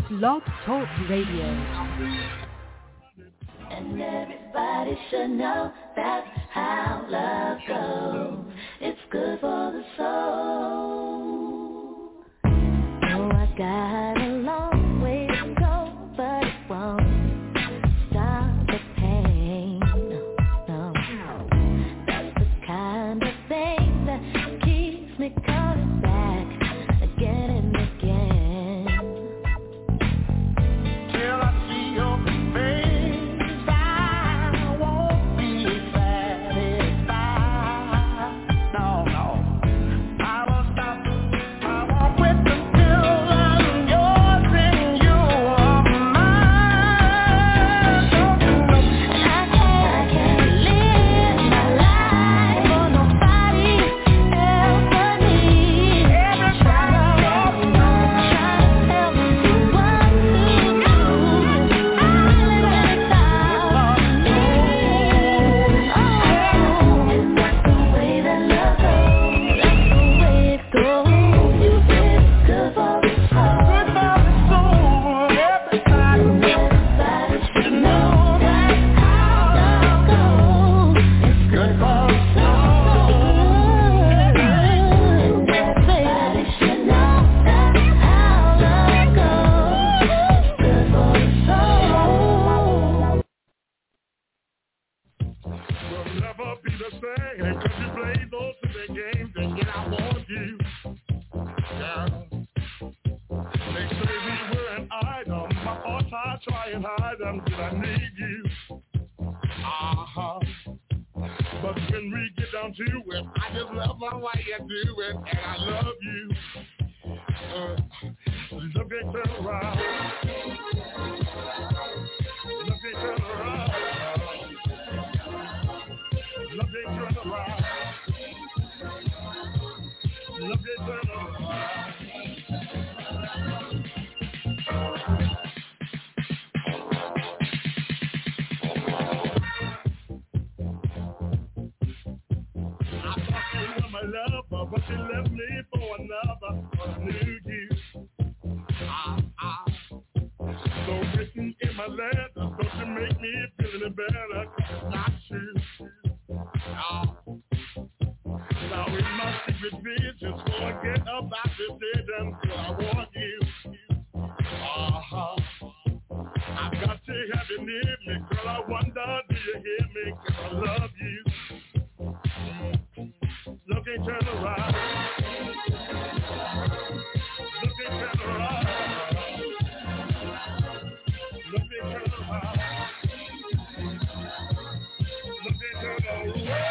Blog Talk Radio. And everybody should know that's how love goes. It's good for the soul. Oh, I got a long way to go, but it won't stop the pain. No, that's the kind of thing that keeps me coming back again and again. Till I see your face, I won't be satisfied. No, I won't stop. I won't quit until I'm yours and you are mine. I can't live my life for nobody else but me. Trying to tell me what to do. I live inside. Is that the way that love goes? That's the way it goes. You said it's good for the soul. Everybody should know that's how love goes. It's good for the soul. Everybody should know that's how love goes. It's good for the soul. We'll never be the same, cause you played those silly games, and yet I want you. Yeah. They say we were an item, my heart I try and hide them till I need you. But when we get down to it, I just love the way you do it, and I love you. Love can't turn around. Love can't turn around. Love can't turn around. Love can't turn around. I thought you were my lover, but you left me for another. I knew you. So written in my letter, don't you make me feel any better, 'cause it's not true. Now in my secret visions, forget about this day, until I want you. I've got to have you near me, girl, I wonder, do you hear me, 'cause I love you. Look and turn around. Look and turn around. Look and turn around. Look and turn around.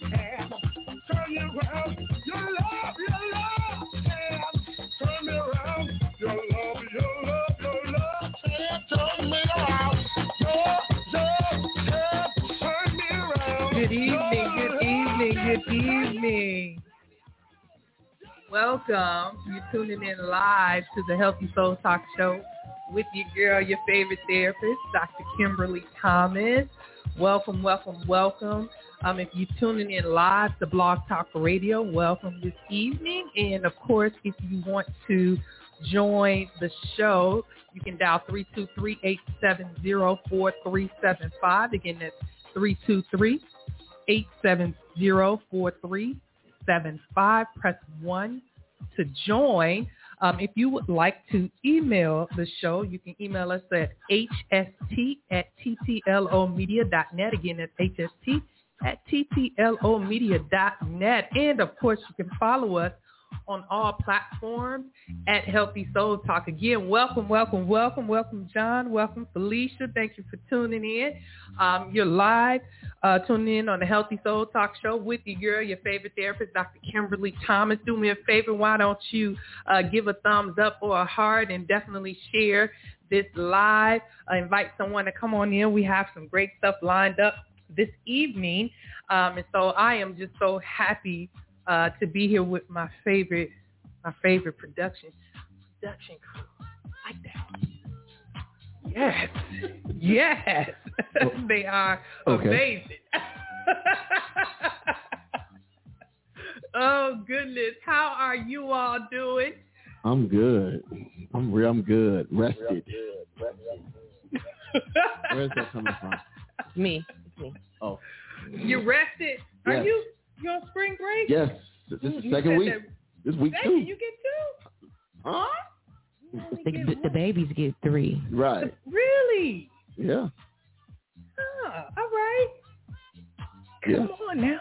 Turn me around. Good evening. Welcome. You're tuning in live to the Healthy Soul Talk Show with your girl, your favorite therapist, Dr. Kimberly Thomas. Welcome, welcome, welcome. If you're tuning in live to Blog Talk Radio, welcome this evening. And, of course, if you want to join the show, you can dial 323-870-4375. Again, that's 323-870-4375. Press 1 to join. If you would like to email the show, you can email us at hst@ttlomedia.net. Again, that's hst@ttlomedia.net. And, of course, you can follow us on all platforms at Healthy Soul Talk. Again, welcome, welcome, welcome, welcome, John. Welcome, Felicia. Thank you for tuning in. You're live tuning in on the Healthy Soul Talk Show with your girl, your favorite therapist, Dr. Kimberly Thomas. Do me a favor. Why don't you give a thumbs up or a heart and definitely share this live. Invite someone to come on in. We have some great stuff lined up this evening. And so I am just so happy to be here with my favorite production crew. Like that. Yes. They are amazing. Oh goodness, how are you all doing? I'm good. I'm good. Rested. Where's that coming from? Me. Oh. You rested? Are Yes. you on spring break? Yes. This is the second week. This week Hey, 2. you get 2? Huh? The babies get 3. Right. Really? Yeah. All right. Come on now.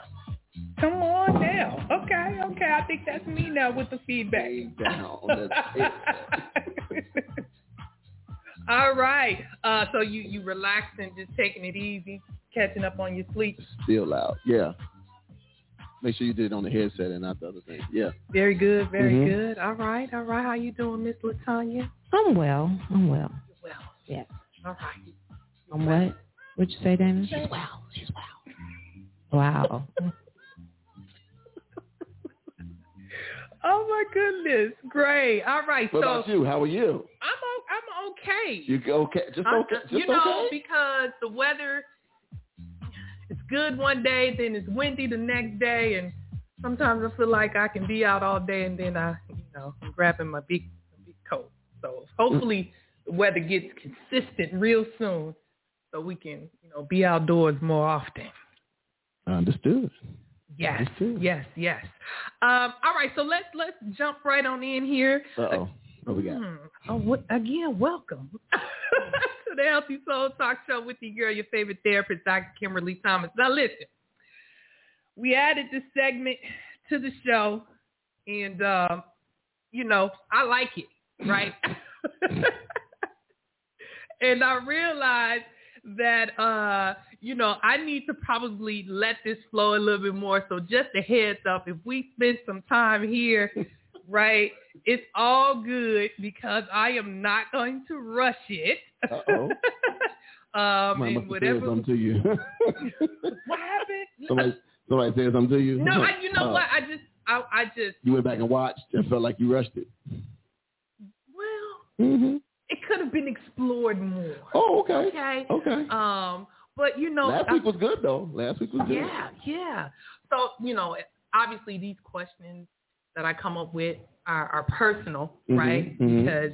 Okay. I think that's me now with the feedback. Down. That's it. All right. So you relaxed and just taking it easy, catching up on your sleep. Still out. Yeah. Make sure you did it on the headset and not the other thing. Yeah. Very good. Good. All right. How you doing, Miss LaTanya? I'm well. Well. Yes. All right. I'm what? What'd you say, Dana? She's well. Wow. Oh my goodness. Great. All right. What about you? How are you? I'm okay. You okay? Just okay? Just okay? Because the weather, it's good one day, then it's windy the next day, and sometimes I feel like I can be out all day, and then I'm grabbing my big coat. So hopefully the weather gets consistent real soon, so we can be outdoors more often. Understood. Yes. Understood. Yes. All right, so let's jump right on in here. Uh-oh. What we got? Again, welcome to the Healthy Soul Talk Show with your girl, your favorite therapist, Dr. Kimberly Thomas. Now listen, we added this segment to the show, and I like it, right? And I realized that I need to probably let this flow a little bit more. So just a heads up, if we spend some time here, right, it's all good because I am not going to rush it. Uh-oh. Somebody must have said something to you. What happened? Somebody said something to you? No, what? I just. You went back and watched and felt like you rushed it. Well, it could have been explored more. Oh, okay. Okay. But last week was good though. Last week was good. Yeah. So obviously these questions that I come up with are personal, right? Because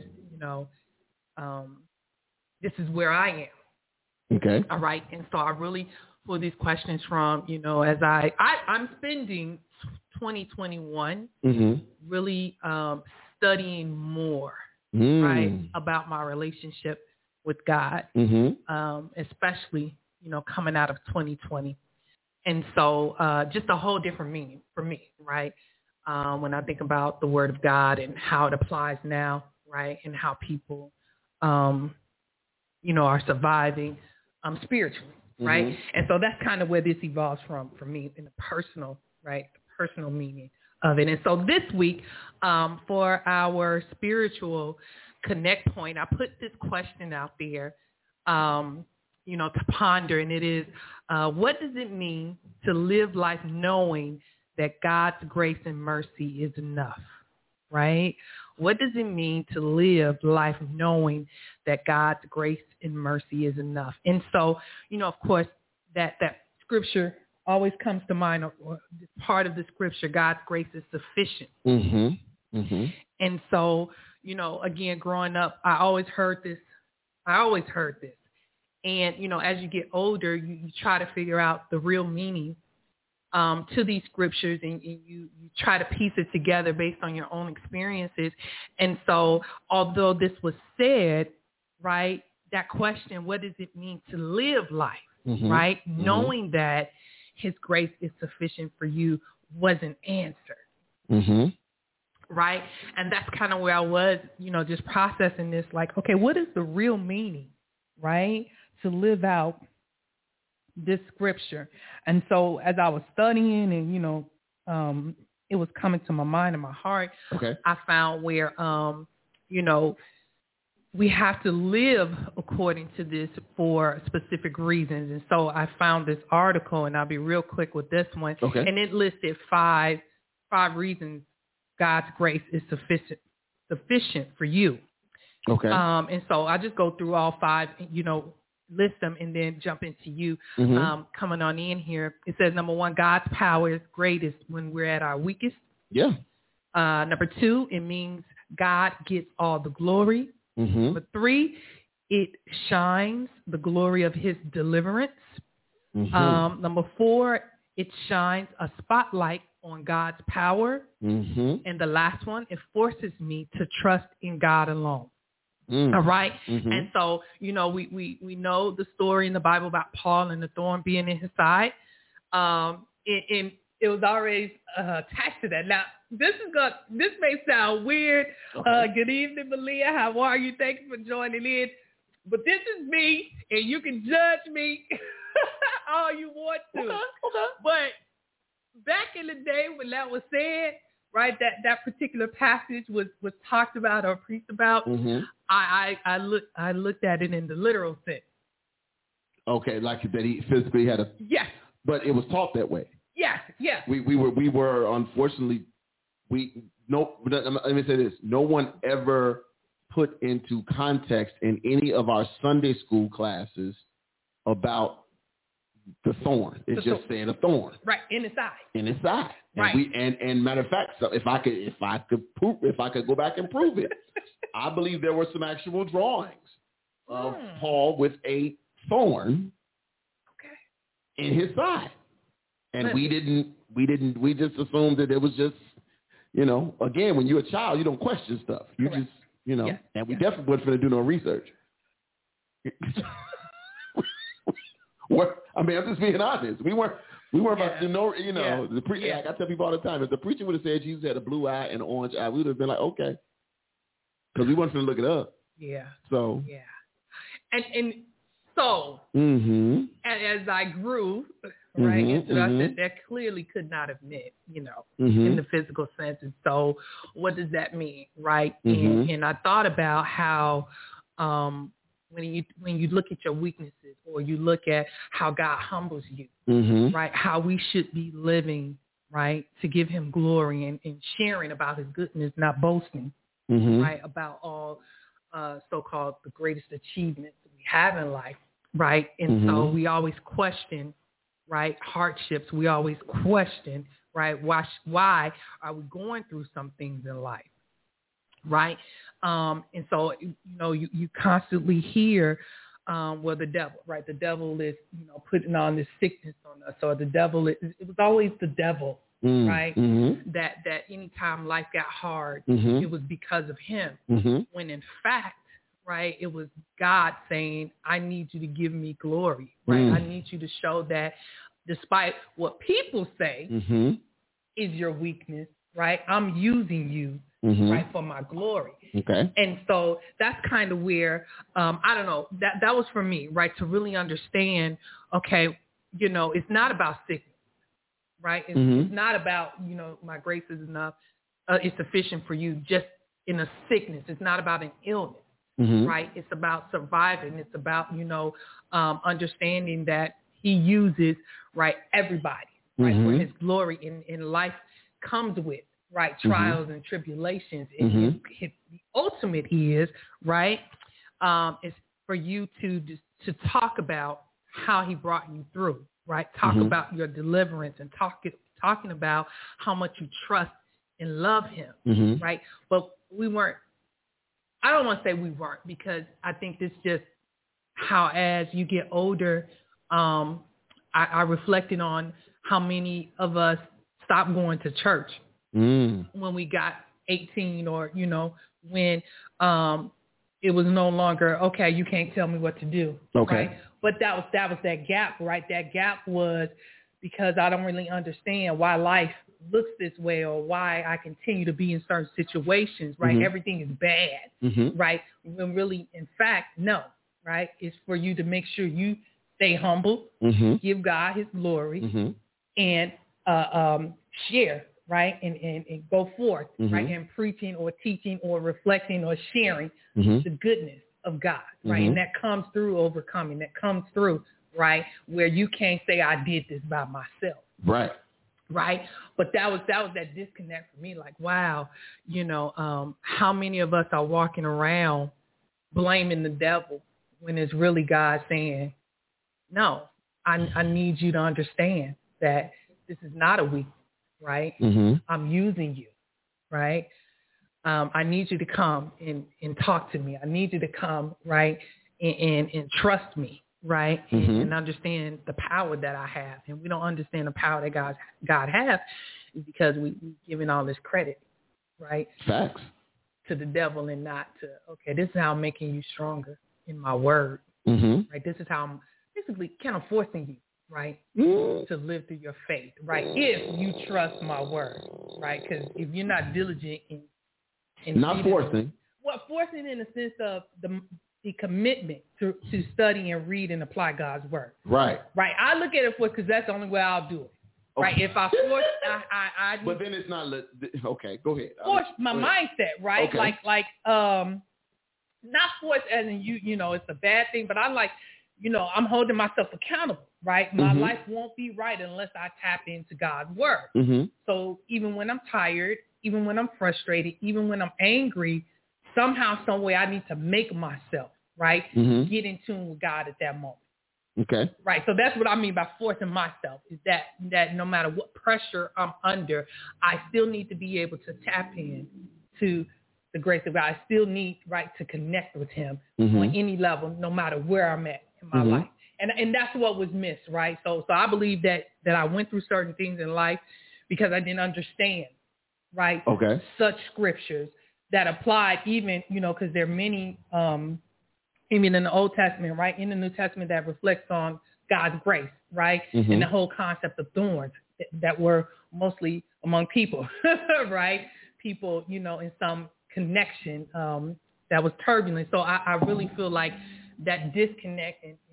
this is where I am. Okay. All right. And so I really pull these questions from as I'm spending 2021 really studying more. Right, about my relationship with God, especially, coming out of 2020. And so just a whole different meaning for me, right? When I think about the Word of God and how it applies now, right, and how people, are surviving spiritually, right? And so that's kind of where this evolves from for me in the personal, right, the personal meaning of it. And so this week, for our spiritual connect point, I put this question out there to ponder, and it is, what does it mean to live life knowing that God's grace and mercy is enough, right? What does it mean to live life knowing that God's grace and mercy is enough? And so, of course, that scripture always comes to mind, or part of the scripture, God's grace is sufficient. Mm-hmm. Mm-hmm. And so, again, growing up, I always heard this. And, as you get older, you try to figure out the real meaning to these scriptures, and you try to piece it together based on your own experiences. And so although this was said, right, that question, what does it mean to live life, Mm-hmm. right, Mm-hmm. knowing that his grace is sufficient for you, wasn't answered. Mm-hmm. Right. And that's kind of where I was, just processing this, like, okay, what is the real meaning, right, to live out this scripture? And so as I was studying and, it was coming to my mind and my heart, Okay. I found where, we have to live according to this for specific reasons. And so I found this article, and I'll be real quick with this one. Okay. And it listed five reasons God's grace is sufficient for you. Okay. And so I just go through all five, list them, and then jump into you Mm-hmm. coming on in here. It says, number one, God's power is greatest when we're at our weakest. Yeah. Number two, it means God gets all the glory. Mm-hmm. Number three, it shines the glory of his deliverance. Mm-hmm. Number four, it shines a spotlight on God's power. Mm-hmm. And the last one, it forces me to trust in God alone. Mm. All right. Mm-hmm. And so, we know the story in the Bible about Paul and the thorn being in his side. And it was already attached to that. Now, this may sound weird. Okay. Good evening, Malia. How are you? Thank you for joining in. But this is me, and you can judge me all you want to. Okay. But back in the day when that was said, right, that particular passage was talked about or preached about, Mm-hmm. I looked at it in the literal sense. Okay, like that he physically had a, Yes. but it was taught that way. Yes. Yes. We were unfortunately, let me say this, no one ever put into context in any of our Sunday school classes about the thorn. It's just saying a thorn. Right, in his eye. In his side. And Right. and matter of fact, so if I could go back and prove it, I believe there were some actual drawings of Paul with a thorn in his side. And we just assumed that it was just, again, when you're a child, you don't question stuff. You Correct. just, and we definitely wasn't going to do no research. I'm just being honest. We weren't about to know, like I tell people all the time, if the preacher would have said Jesus had a blue eye and an orange eye, we would have been like, okay. Because we weren't going to look it up. Yeah. So. Yeah. And so, Mm-hmm. as I grew, right, into that, I said that clearly could not have meant, in the physical sense. And so what does that mean, right? And I thought about how when you look at your weaknesses, or you look at how God humbles you, right, how we should be living, right, to give him glory and sharing about his goodness, not boasting, right, about all so-called the greatest achievements that we have in life, right? And so we always question, right, hardships. We always question, right, why are we going through some things in life, right? And so, you constantly hear, the devil, right? The devil is, putting on this sickness on us, or the devil it was always the devil, right? That anytime life got hard, it was because of him. When in fact, right, it was God saying, I need you to give me glory, right? I need you to show that despite what people say is your weakness, right? I'm using you, right, for my glory. Okay. And so that's kind of where, I don't know, that was for me, right, to really understand, okay, it's not about sickness, right? It's not about, my grace is enough, it's sufficient for you just in a sickness. It's not about an illness. right? It's about surviving. It's about, understanding that he uses, right, everybody, right, for his glory in life comes with, right, trials and tribulations. And the ultimate is, right, is for you to talk about how he brought you through, right? Talk about your deliverance and talking about how much you trust and love him, right? But we weren't, I don't want to say we weren't, because I think this just how as you get older, I reflected on how many of us stopped going to church when we got 18 or, when it was no longer, okay, you can't tell me what to do. Okay. Right? But that was that gap, right? That gap was because I don't really understand why life looks this way or why I continue to be in certain situations, right? Everything is bad, right? When really, in fact, no, right? It's for you to make sure you stay humble, give God his glory, and share, right? And go forth, right? And preaching or teaching or reflecting or sharing the goodness of God, right? And that comes through overcoming. That comes through, right, where you can't say I did this by myself. Right. Right. But that was that disconnect for me. Like, wow, how many of us are walking around blaming the devil when it's really God saying, no, I need you to understand that this is not a weakness, right? I'm using you, right? I need you to come and talk to me. I need you to come, right, and trust me, right, and understand the power that I have. And we don't understand the power that God has because we giving all this credit, right? Facts. To the devil and not to, okay, this is how I'm making you stronger in my word, right? This is how I'm basically kind of forcing you, right, to live through your faith, right, if you trust my word, right? Because if you're not diligent in not forcing. Well, forcing in the sense of the commitment to study and read and apply God's word. Right. Right. I look at it because that's the only way I'll do it. Okay. Right. If I force, I but then it's not. Okay. Go ahead. Force my mindset. Right. Okay. Like not force as in it's a bad thing, but I like, I'm holding myself accountable. Right. My life won't be right unless I tap into God's word. So even when I'm tired, even when I'm frustrated, even when I'm angry, somehow, some way I need to make myself, right, get in tune with God at that moment. Okay. Right. So that's what I mean by forcing myself, is that no matter what pressure I'm under, I still need to be able to tap in to the grace of God. I still need, right, to connect with him on any level, no matter where I'm at in my life. And that's what was missed, right? So I believe that I went through certain things in life because I didn't understand, right, such scriptures that applied even, because there are many, even in the Old Testament, right, in the New Testament that reflects on God's grace, right, and the whole concept of thorns that were mostly among people, right, people, in some connection that was turbulent. So I really feel like that disconnect and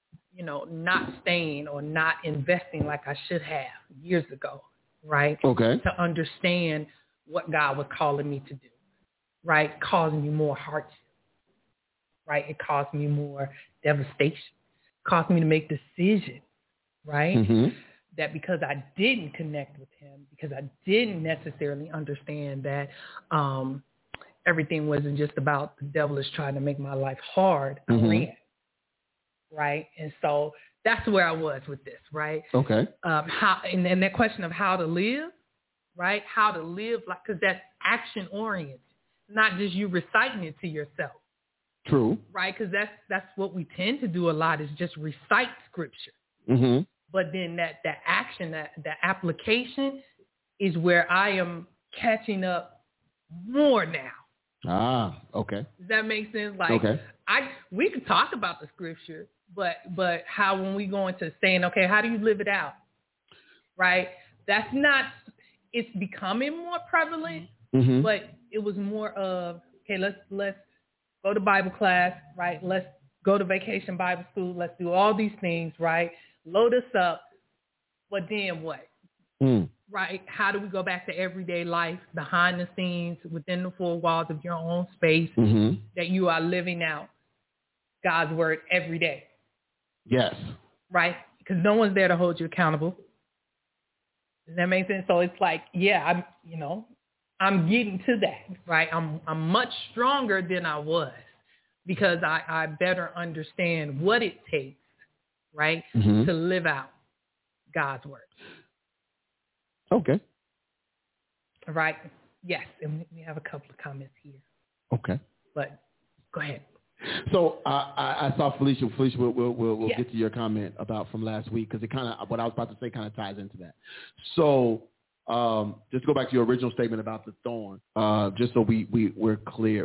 not staying or not investing like I should have years ago, right, to understand what God was calling me to do. Right, causing me more hardship. Right, it caused me more devastation. It caused me to make decisions. Right, that because I didn't connect with him, because I didn't necessarily understand that everything wasn't just about the devil is trying to make my life hard. I ran. Right, and so that's where I was with this. Right. Okay. How and that question of how to live. Right, how to live, like, because that's action oriented. Not just you reciting it to yourself. True. Right? Because that's what we tend to do a lot, is just recite scripture. But then that action, that application is where I am catching up more now. Ah, okay. Does that make sense? Like, we could talk about the scripture, but how when we go into saying, okay, how do you live it out? Right? That's not, it's becoming more prevalent, but it was more of, okay, let's go to Bible class, right? Let's go to vacation Bible school. Let's do all these things, right? Load us up. But then what? right? How do we go back to everyday life, behind the scenes, within the four walls of your own space, that you are living out God's word every day? Yes. Right? Because no one's there to hold you accountable. Does that make sense? So it's like, yeah, I'm getting to that, right? I'm much stronger than I was because I better understand what it takes, right, to live out God's word. Okay. Right? Yes. And we have a couple of comments here. Okay. But go ahead. So I saw Felicia. Felicia, we'll yes. get to your comment about from last week because it kind of what I was about to say kind of ties into that. So just to go back to your original statement about the thorn, just so we're clear.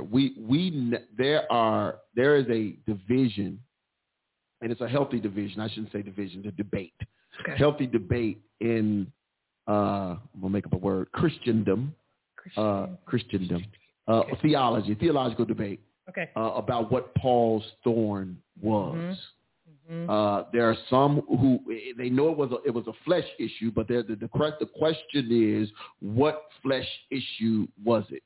There is a division, and it's a healthy division. I shouldn't say division, the debate. Okay. Healthy debate in I'm gonna make up a word, Christendom. Theological debate. Okay. About what Paul's thorn was. There are some who they know it was a flesh issue, but the question is, what flesh issue was it?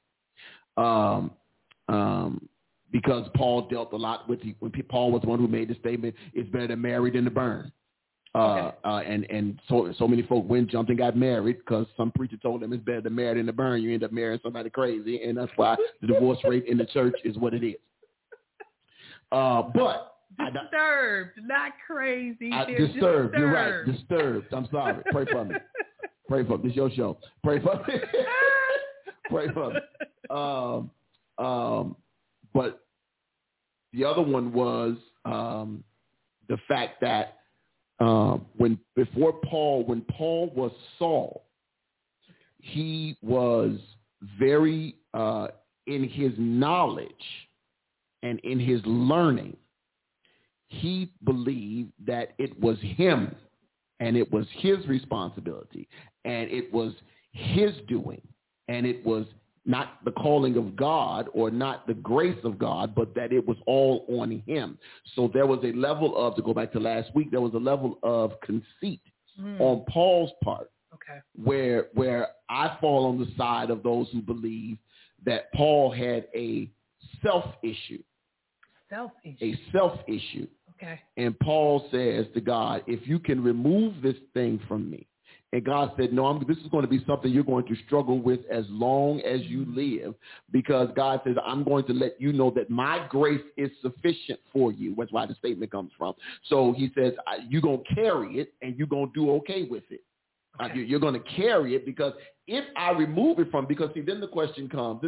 Because Paul dealt a lot with when Paul was the one who made the statement, "It's better to marry than to burn." And so many folk jumped and got married because some preacher told them it's better to marry than to burn. You end up marrying somebody crazy, and that's why the divorce rate in the church is what it is. But disturbed, not crazy. Disturbed. You're right. Disturbed. I'm sorry. Pray for me. Pray for me. This is your show. Pray for me. Pray for me. But the other one was the fact that when Paul was Saul, he was very in his knowledge and in his learning. He believed that it was him and it was his responsibility and it was his doing and it was not the calling of God or not the grace of God, but that it was all on him. So there was a level of, to go back to last week, there was a level of conceit on Paul's part, where I fall on the side of those who believe that Paul had a self-issue. A self-issue. Okay. And Paul says to God, if you can remove this thing from me. And God said, no, this is going to be something you're going to struggle with as long as you live, because God says, I'm going to let you know that my grace is sufficient for you. That's why the statement comes from. So he says, you're going to carry it and you're going to do okay with it. Okay. You're going to carry it because if I remove it from, because see, then the question comes,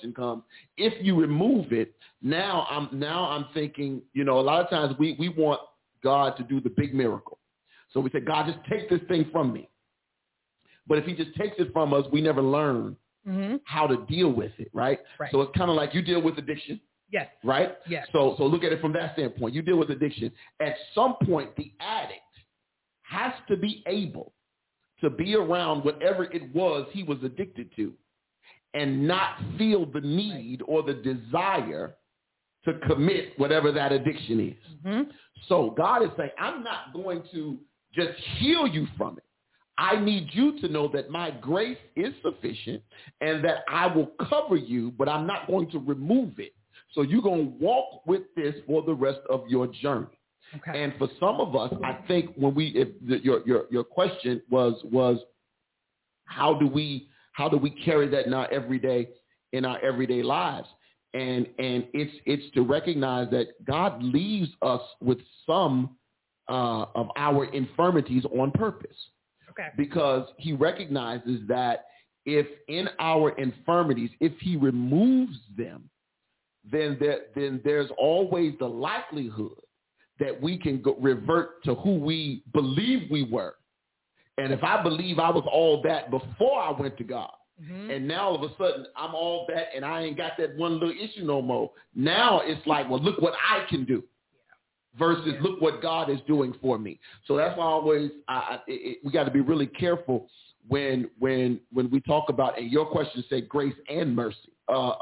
if you remove it, now I'm thinking, a lot of times we want God to do the big miracle. So we say, God, just take this thing from me. But if he just takes it from us, we never learn how to deal with it, right? So it's kind of like you deal with addiction. Yes. Right? Yes. So look at it from that standpoint. You deal with addiction. At some point, the addict has to be able to be around whatever it was he was addicted to and not feel the need or the desire to commit whatever that addiction is. So God is saying, I'm not going to just heal you from it. I need you to know that my grace is sufficient and that I will cover you, but I'm not going to remove it. So you're going to walk with this for the rest of your journey. Okay. And for some of us, I think your question was how do we carry that in our everyday lives? And it's to recognize that God leaves us with some of our infirmities on purpose. Okay. Because he recognizes that if in our infirmities, if he removes them, then there's always the likelihood that we can revert to who we believe we were. And if I believe I was all that before I went to God, and now all of a sudden I'm all that and I ain't got that one little issue no more. Now it's like, well, look what I can do. Versus look what God is doing for me. So that's why always we got to be really careful when we talk about, and your question said grace and mercy.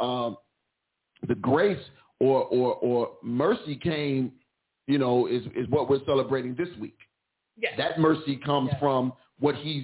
The grace or mercy came, is what we're celebrating this week. Yes. That mercy comes from what I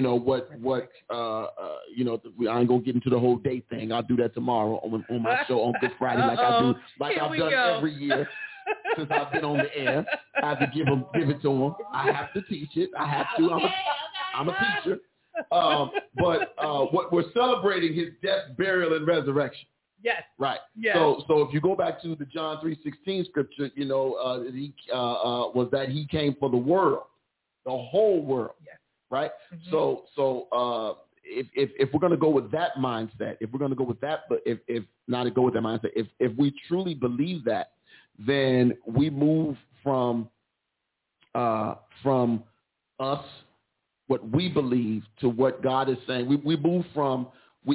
ain't gonna get into the whole date thing. I'll do that tomorrow on my show on Good Friday, I've done every year since I've been on the air. I have to give it to them. I have to teach it. I have to. I'm a teacher. But what we're celebrating his death, burial, and resurrection. Yes. Right. Yes. So if you go back to the John 3:16 scripture, he was that he came for the world, the whole world. Yes. Right. Mm-hmm. So if we're going to go with that mindset, if we truly believe that, then we move from us, what we believe, to what God is saying. We move from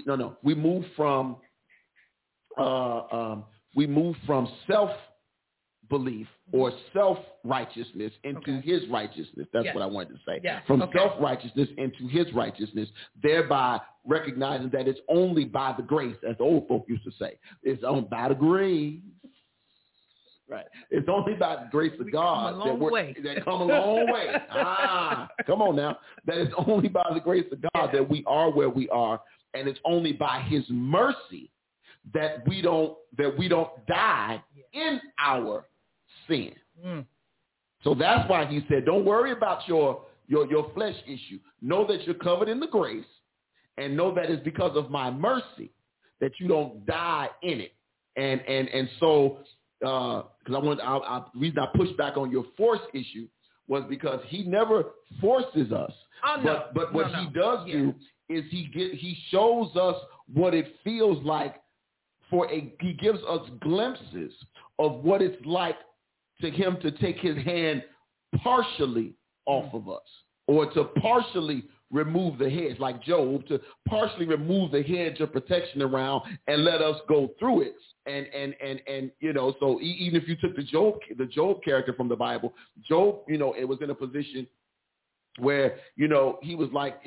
self-belief or self-righteousness into his righteousness. That's what I wanted to say. Yes. From self-righteousness into his righteousness, thereby recognizing that it's only by the grace, as the old folk used to say. It's only by the grace. Right. It's only by the grace of God that come a long way. Come on now. That it's only by the grace of God that we are where we are, and it's only by his mercy that we don't die in our sin. Mm. So that's why he said, don't worry about your flesh issue. Know that you're covered in the grace, and know that it's because of my mercy that you don't die in it. And so because the reason I pushed back on your force issue was because he never forces us. But what he does do is he shows us what it feels like he gives us glimpses of what it's like to him to take his hand partially off of us, or to partially remove the hedge, like Job, to partially remove the hedge of protection around and let us go through it. And so even if you took the Job character from the Bible, Job, it was in a position where, he was like,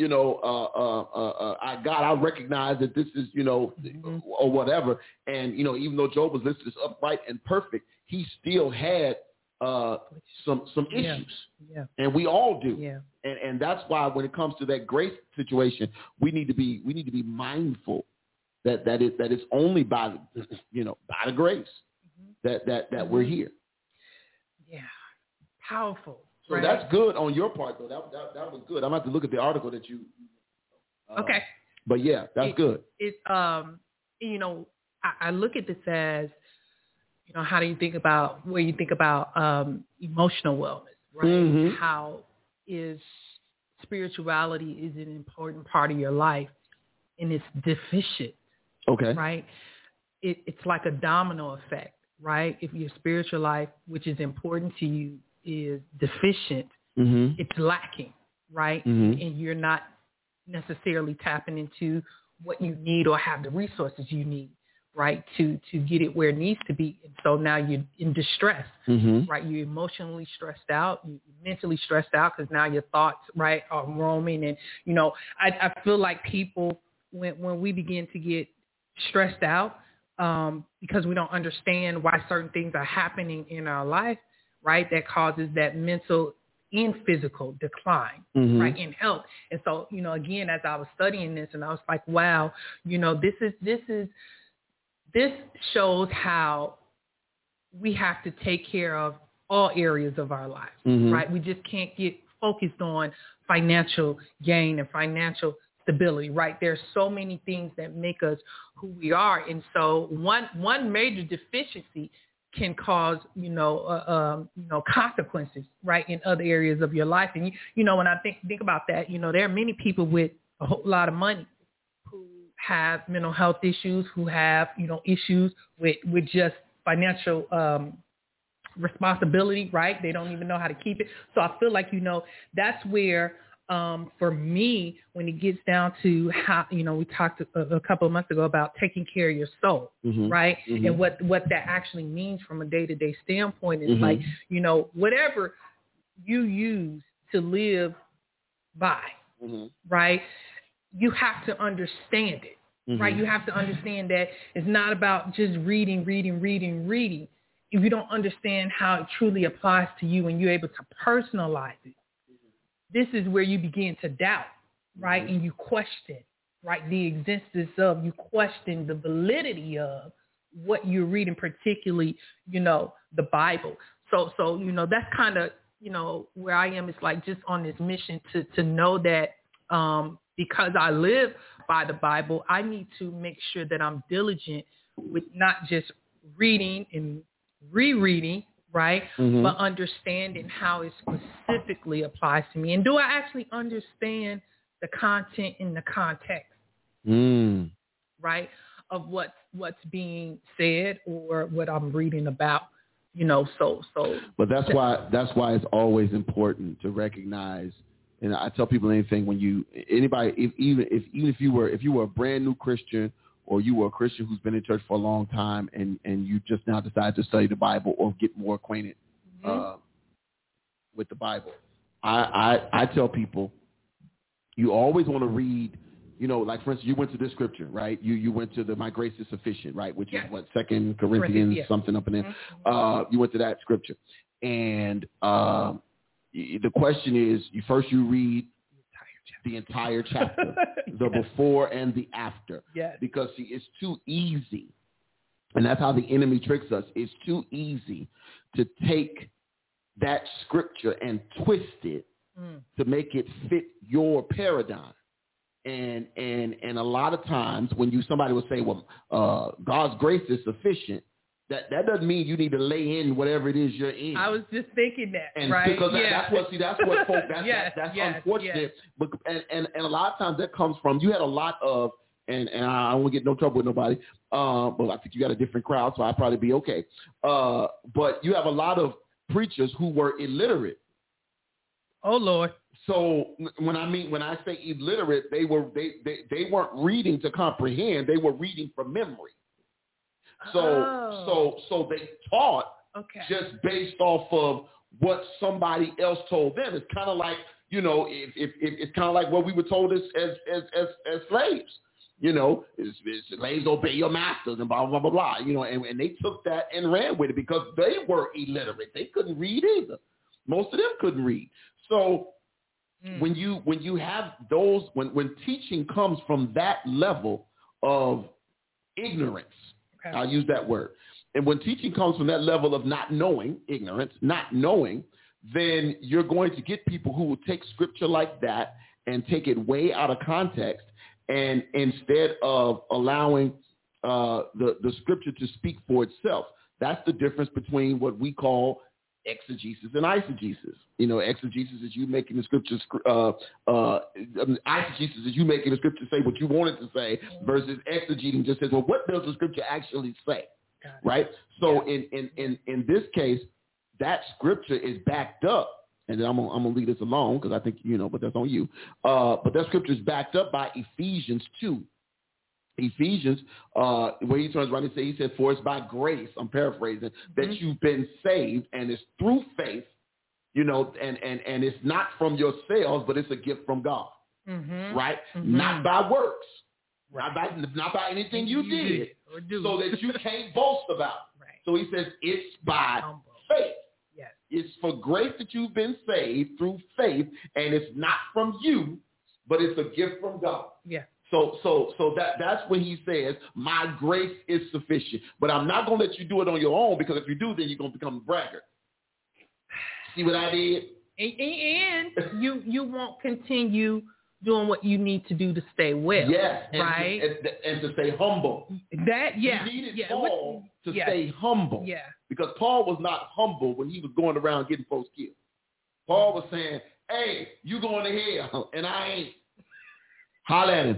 I recognize that this is, or whatever. And, even though Job was listed as upright and perfect, he still had some issues. Yeah. And we all do. Yeah. And that's why when it comes to that grace situation, we need to be mindful that it's only by the grace that we're here. Yeah. Powerful. So that's good on your part, though. That was good. I'm going to have to look at the article that you. Okay. But yeah, that's good. It I look at this as, how do you think about emotional wellness, right? Mm-hmm. How is spirituality is an important part of your life, and it's deficient. Okay. Right. It's like a domino effect, right? If your spiritual life, which is important to you, is deficient, mm-hmm. it's lacking, right? Mm-hmm. And you're not necessarily tapping into what you need or have the resources you need, right, to get it where it needs to be. And so now you're in distress, mm-hmm. right? You're emotionally stressed out, you're mentally stressed out because now your thoughts, right, are roaming. And, I feel like people, when we begin to get stressed out because we don't understand why certain things are happening in our life, right, that causes that mental and physical decline, mm-hmm. right, in health. And so, again, as I was studying this, and I was like, wow, this shows how we have to take care of all areas of our lives, mm-hmm. right? We just can't get focused on financial gain and financial stability, right? There's so many things that make us who we are. And so one major deficiency can cause, consequences, right, in other areas of your life. And, when I think about that, there are many people with a whole lot of money who have mental health issues, who have, issues with just financial responsibility, right? They don't even know how to keep it. So I feel like, that's where, for me, when it gets down to how, we talked a couple of months ago about taking care of your soul, mm-hmm. right? Mm-hmm. And what that actually means from a day-to-day standpoint is mm-hmm. like, whatever you use to live by, mm-hmm. right? You have to understand it, mm-hmm. right? You have to understand that it's not about just reading. If you don't understand how it truly applies to you and you're able to personalize it, this is where you begin to doubt, right? And you question, right, the existence of, you question the validity of what you're reading, particularly, the Bible. So that's kind of, where I am. It's like just on this mission to know that because I live by the Bible, I need to make sure that I'm diligent with not just reading and rereading, right, but understanding how it specifically applies to me. And do I actually understand the content in the context, right, of what's being said or what I'm reading about, so. But that's why it's always important to recognize. And I tell people anything when even if you were a brand new Christian, or you were a Christian who's been in church for a long time, and you just now decide to study the Bible or get more acquainted with the Bible, I tell people you always want to read. Like for instance, you went to this scripture, right? You went to the "My grace is sufficient," right? Which is what 2 Corinthians something up in there. You went to that scripture, and the question is, you read the entire chapter, the before and the after, because see, it's too easy, and that's how the enemy tricks us. It's too easy to take that scripture and twist it to make it fit your paradigm. And a lot of times when somebody will say, well, God's grace is sufficient, that doesn't mean you need to lay in whatever it is you're in. I was just thinking that, and right? Because that's what folks, that's unfortunate. But, and a lot of times that comes from, you had a lot of, and I don't want to get no trouble with nobody, but I think you got a different crowd, so I'll probably be okay. But you have a lot of preachers who were illiterate. Oh, Lord. So when I say illiterate, they weren't reading to comprehend. They were reading from memory. So they taught just based off of what somebody else told them. It's kind of like, if it's kind of like what we were told as slaves. Slaves obey your masters and blah blah blah blah. And they took that and ran with it because they were illiterate. They couldn't read either. Most of them couldn't read. So when you have those, when teaching comes from that level of ignorance, I'll use that word. And when teaching comes from that level of not knowing, ignorance, not knowing, then you're going to get people who will take scripture like that and take it way out of context, and instead of allowing the scripture to speak for itself. That's the difference between what we call exegesis and eisegesis. Exegesis is you making the scriptures, eisegesis is you making the scripture say what you want it to say, versus exegeting just says, well, what does the scripture actually say, right? So in this case, that scripture is backed up, and then I'm gonna leave this alone because I think but that's on you. But that scripture is backed up by Ephesians 2. Ephesians, where he turns around and he said, for it's by grace, I'm paraphrasing, that you've been saved, and it's through faith, and it's not from yourselves, but it's a gift from God, right? Not by works, not by anything you did, so that you can't boast about. Right. So he says it's by faith. Yes. It's for grace that you've been saved through faith, and it's not from you, but it's a gift from God. Yeah. So that's when he says, my grace is sufficient. But I'm not going to let you do it on your own, because if you do, then you're going to become a braggart. See what I did? And you won't continue doing what you need to do to stay well. Yes. Right? And to stay humble. That, yeah. He needed Paul to stay humble. Yeah. Because Paul was not humble when he was going around getting folks killed. Paul was saying, hey, you going to hell, and I ain't. Holla at him.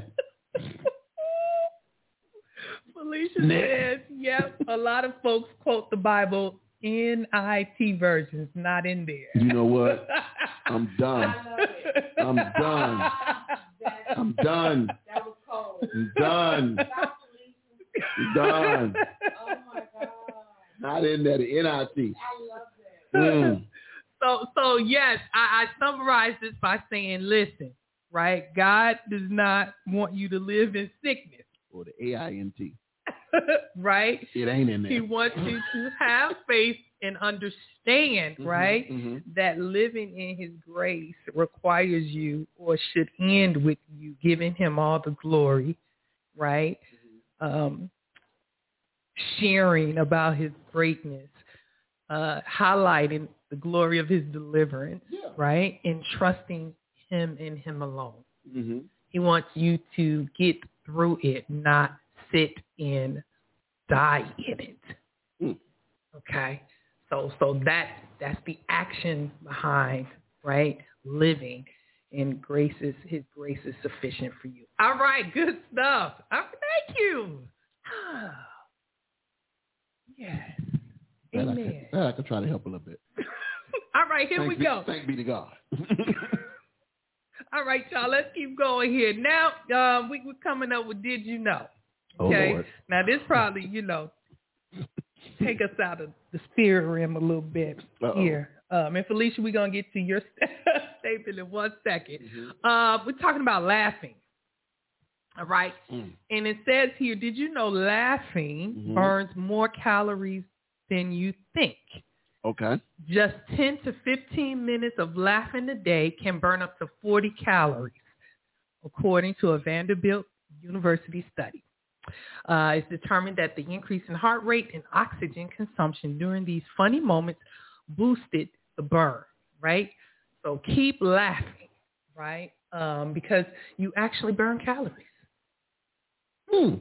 Felicia says, yep, a lot of folks quote the Bible NIT versions, not in there. You know what? I'm done. I'm done. I'm done. That was cold. I'm done. I'm done. Oh my God. Not in there, the NIT. I love that. So yes, I summarized this by saying, listen, right? God does not want you to live in sickness. Or the AINT. Right? It ain't in there. He wants you to have faith and understand, right, that living in his grace requires you or should end with you giving him all the glory, right? Sharing about his greatness, highlighting the glory of his deliverance, right? And trusting him and him alone. He wants you to get through it, not sit and die in it. Okay? So that's the action behind, right? Living. And his grace is sufficient for you. All right, good stuff. Thank you. Yes. Amen. I can try to help a little bit. All right, here we go. Thank be to God. All right, y'all, let's keep going here. Now, we're coming up with Did You Know? Okay. Oh, Lord. Now, this probably, take us out of the spirit realm a little bit here. And Felicia, we're going to get to your statement in 1 second. We're talking about laughing. All right. And it says here, did you know laughing burns more calories than you think? Okay. Just 10 to 15 minutes of laughing a day can burn up to 40 calories, according to a Vanderbilt University study. It's determined that the increase in heart rate and oxygen consumption during these funny moments boosted the burn, right? So keep laughing, right? Because you actually burn calories. Do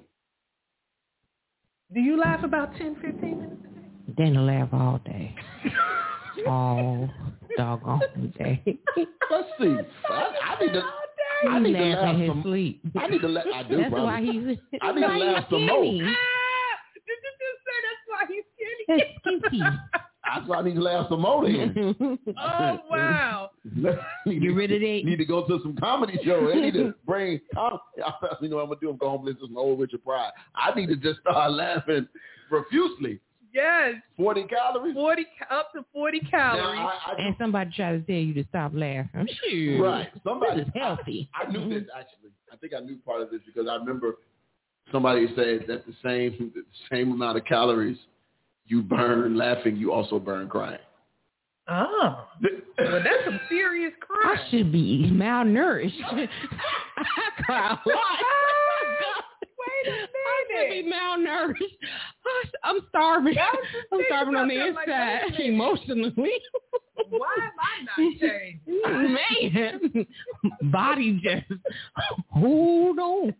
you laugh about 10, 15 minutes a day? Dana laugh all day. All doggone day. Let's see. I need to laugh in his some. sleep. I need to laugh. I do. That's probably. why he's. I need to laugh some more. Did you just say that's why he's skinny? That's why I need to laugh some more then. Oh, wow. Get rid of that. Need to go to some comedy show. I need to bring comedy. You know what I'm going to do? I'm going to listen to some old Richard Pryor. I need to just start laughing profusely. Yes. 40 calories? Up to 40 calories. Now, and somebody try to tell you to stop laughing. I'm sure. Right. Somebody is healthy. I knew this, actually. I think I knew part of this because I remember somebody said that the same amount of calories you burn laughing, you also burn crying. Oh. Well, that's some serious crime. I should be malnourished. I cry a lot. Wait a minute. I should be malnourished. I'm starving. I'm starving on the inside, emotionally. Why am I not changed? Man, body just, hold on.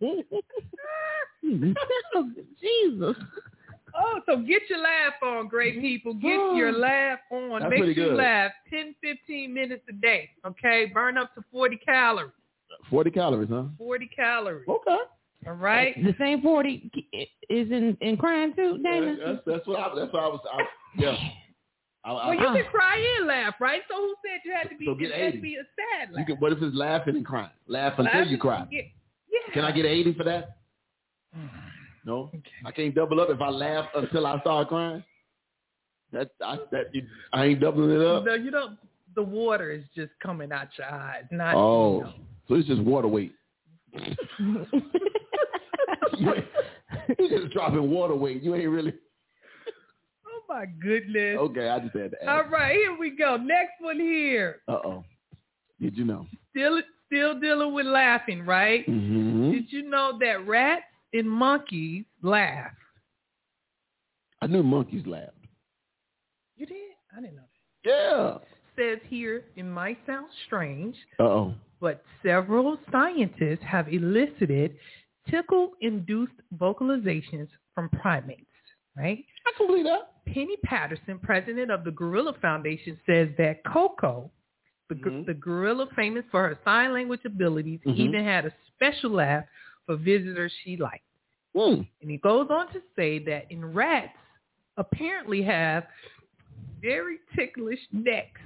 Jesus. Oh, so get your laugh on, great people. Get your laugh on. That's Make sure pretty you good. laugh 10, 15 minutes a day, okay? Burn up to 40 calories. 40 calories, huh? 40 calories. Okay. All right? The same 40 is in crying too, Dana? That's what I was, yeah. Well, you can cry and laugh, right? So who said you had to be, So get 80. be a sad laugh? What if it's laughing and crying? Laugh until you cry. Can I get 80 for that? No? Okay. I can't double up if I laugh until I start crying? I ain't doubling it up? No, you don't. The water is just coming out your eyes. Not, so it's just water weight. You just dropping water weight. You ain't really. Oh, my goodness. Okay, I just had to ask. All right, here we go. Next one here. Uh-oh. Did you know? Still dealing with laughing, right? Mm-hmm. Did you know that rats and monkeys laugh? I knew monkeys laughed. You did? I didn't know that. Yeah. Says here, it might sound strange, but several scientists have elicited tickle-induced vocalizations from primates, right? I can believe that. Penny Patterson, president of the Gorilla Foundation, says that Coco, the gorilla famous for her sign language abilities, even had a special laugh for visitors she liked. And he goes on to say that in rats apparently have very ticklish necks.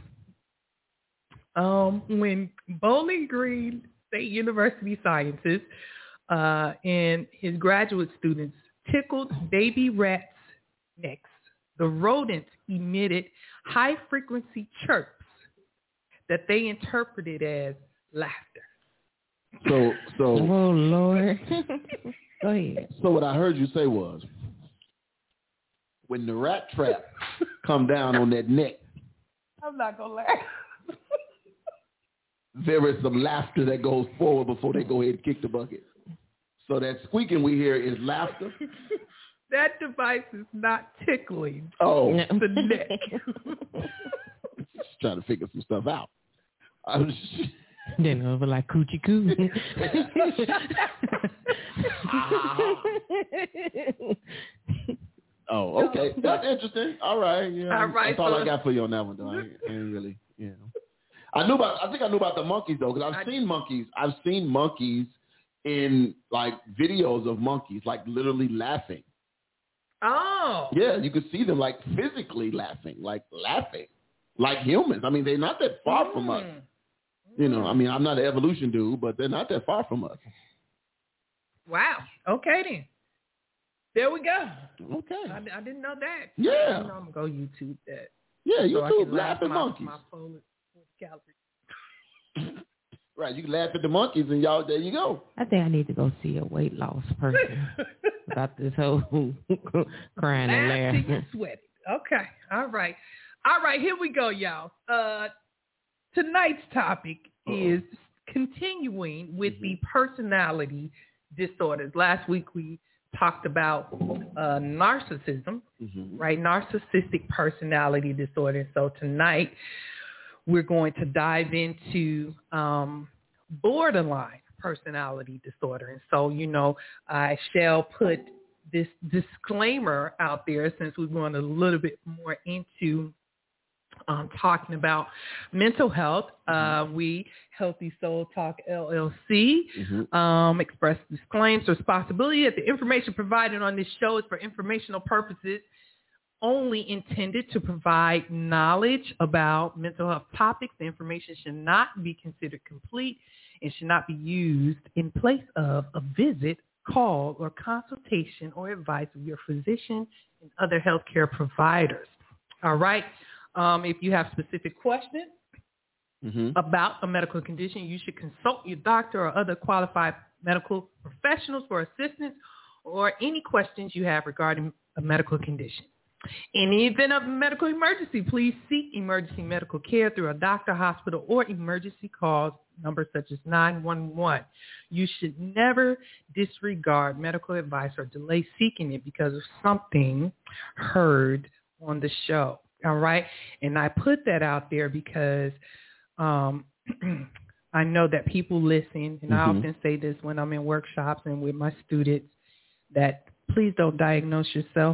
When Bowling Green State University scientists and his graduate students tickled baby rats' necks, the rodents emitted high-frequency chirps that they interpreted as laughter. So oh, Lord. Go ahead. So what I heard you say was, when the rat trap come down on that neck. I'm not going to laugh. There is some laughter that goes forward before they go ahead and kick the bucket. So that squeaking we hear is laughter. That device is not tickling the neck. Just trying to figure some stuff out. Then over like coochie coo. Oh, okay. That's interesting. All right. Yeah. All right. That's all I got for you on that one, though. I ain't really, I think I knew about the monkeys though, because I've seen monkeys. I've seen monkeys in like videos of monkeys, like literally laughing. Oh. Yeah, you could see them like physically laughing like humans. I mean, they're not that far from us. You know, I mean, I'm not an evolution dude, but they're not that far from us. Wow. Okay then. There we go. Okay. I didn't know that. Yeah. I'm gonna go YouTube that. Yeah, so YouTube laughing monkeys. My calories. Right, you can laugh at the monkeys and y'all, there you go. I think I need to go see a weight loss person about this whole crying and laughing. And sweating. Okay. All right, here we go, y'all. Tonight's topic is continuing with the personality disorders. Last week we talked about narcissism, right? Narcissistic personality disorder. So tonight we're going to dive into borderline personality disorder. And so, I shall put this disclaimer out there since we're going a little bit more into talking about mental health. We, Healthy Soul Talk LLC, express disclaims responsibility that the information provided on this show is for informational purposes only, intended to provide knowledge about mental health topics. The information should not be considered complete and should not be used in place of a visit, call, or consultation or advice of your physician and other healthcare providers. All right. If you have specific questions about a medical condition, you should consult your doctor or other qualified medical professionals for assistance or any questions you have regarding a medical condition. In the event of a medical emergency, please seek emergency medical care through a doctor, hospital, or emergency calls numbers such as 911. You should never disregard medical advice or delay seeking it because of something heard on the show. All right. And I put that out there because I know that people listen, and I often say this when I'm in workshops and with my students, that please don't diagnose yourself.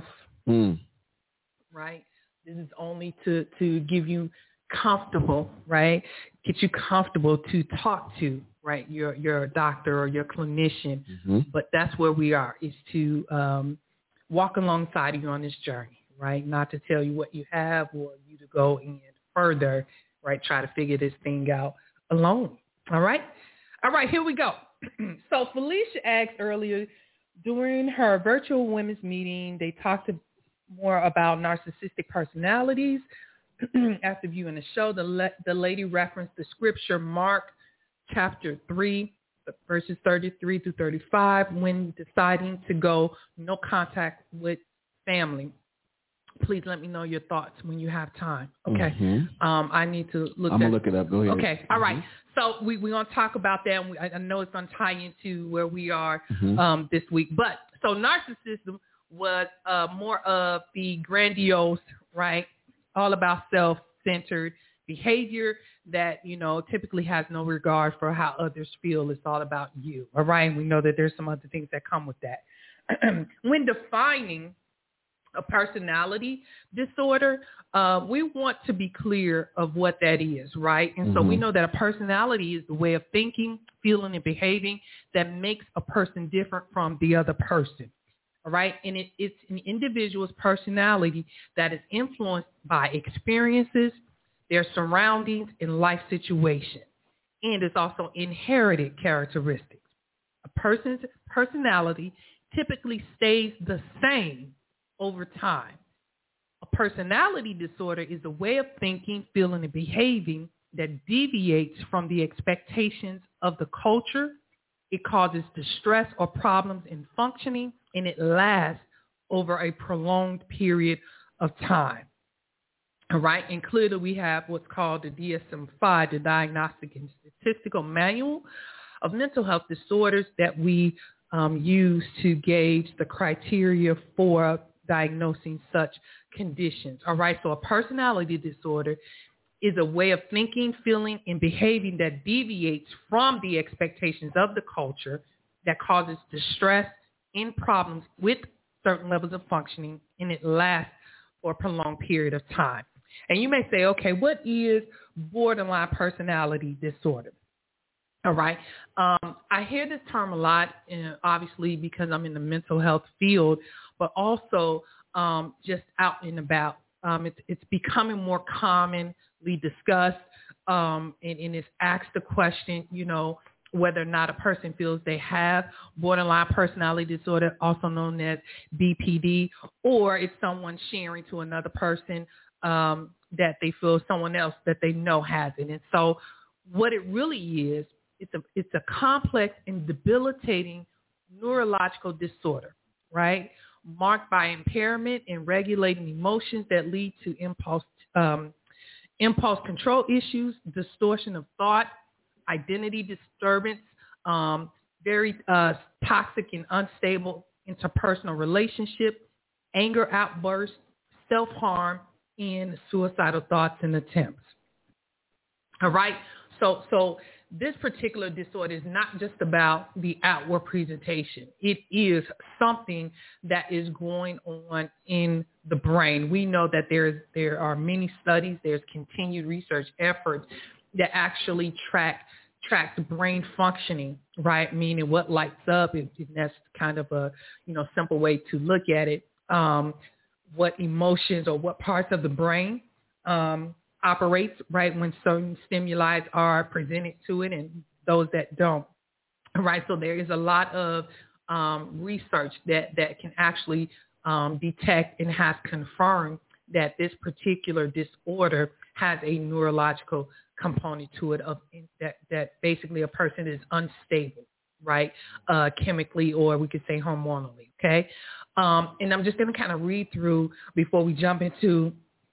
Right. This is only to give you comfortable, right? Get you comfortable to talk to, right, your doctor or your clinician. But that's where we are, is to walk alongside you on this journey, right? Not to tell you what you have or you to go in further, right? Try to figure this thing out alone. All right. All right, here we go. So Felicia asked earlier during her virtual women's meeting, they talked more about narcissistic personalities. After viewing the show, the lady referenced the scripture Mark chapter 3, verses 33 through 35, when deciding to go no contact with family. Please let me know your thoughts when you have time. Okay. I need to look. I'm going to look it up. Go ahead. Okay. All right. So we're going to talk about that. And I know it's going to tie into where we are this week. But so narcissism was more of the grandiose, right? All about self-centered behavior that, typically has no regard for how others feel. It's all about you. All right. And we know that there's some other things that come with that. When defining a personality disorder, we want to be clear of what that is, right? And so we know that a personality is the way of thinking, feeling, and behaving that makes a person different from the other person. All right. And it's an individual's personality that is influenced by experiences, their surroundings, and life situation. And it's also inherited characteristics. A person's personality typically stays the same over time. A personality disorder is a way of thinking, feeling, and behaving that deviates from the expectations of the culture. It causes distress or problems in functioning, and it lasts over a prolonged period of time. All right, and clearly we have what's called the DSM-5, the Diagnostic and Statistical Manual of Mental Health Disorders, that we use to gauge the criteria for diagnosing such conditions. All right, so a personality disorder is a way of thinking, feeling, and behaving that deviates from the expectations of the culture, that causes distress and problems with certain levels of functioning, and it lasts for a prolonged period of time. And you may say, okay, what is borderline personality disorder? All right. I hear this term a lot, obviously, because I'm in the mental health field, but also just out and about. It's becoming more commonly discussed, and it's asked the question, whether or not a person feels they have borderline personality disorder, also known as BPD, or it's someone sharing to another person that they feel someone else that they know has it. And so what it really is, it's a complex and debilitating neurological disorder, right? Marked by impairment in regulating emotions that lead to impulse control issues, distortion of thought, identity disturbance, very toxic and unstable interpersonal relationship, anger outbursts, self-harm, and suicidal thoughts and attempts. All right. So this particular disorder is not just about the outward presentation. It is something that is going on in the brain. We know that there are many studies, there's continued research efforts that actually track the brain functioning, right? Meaning what lights up, and that's kind of a simple way to look at it. What emotions or what parts of the brain operates, right, when certain stimuli are presented to it and those that don't, right? So there is a lot of research that can actually detect and has confirmed that this particular disorder has a neurological component to it, that basically a person is unstable, right, chemically, or we could say hormonally, okay? And I'm just going to kind of read through before we jump into,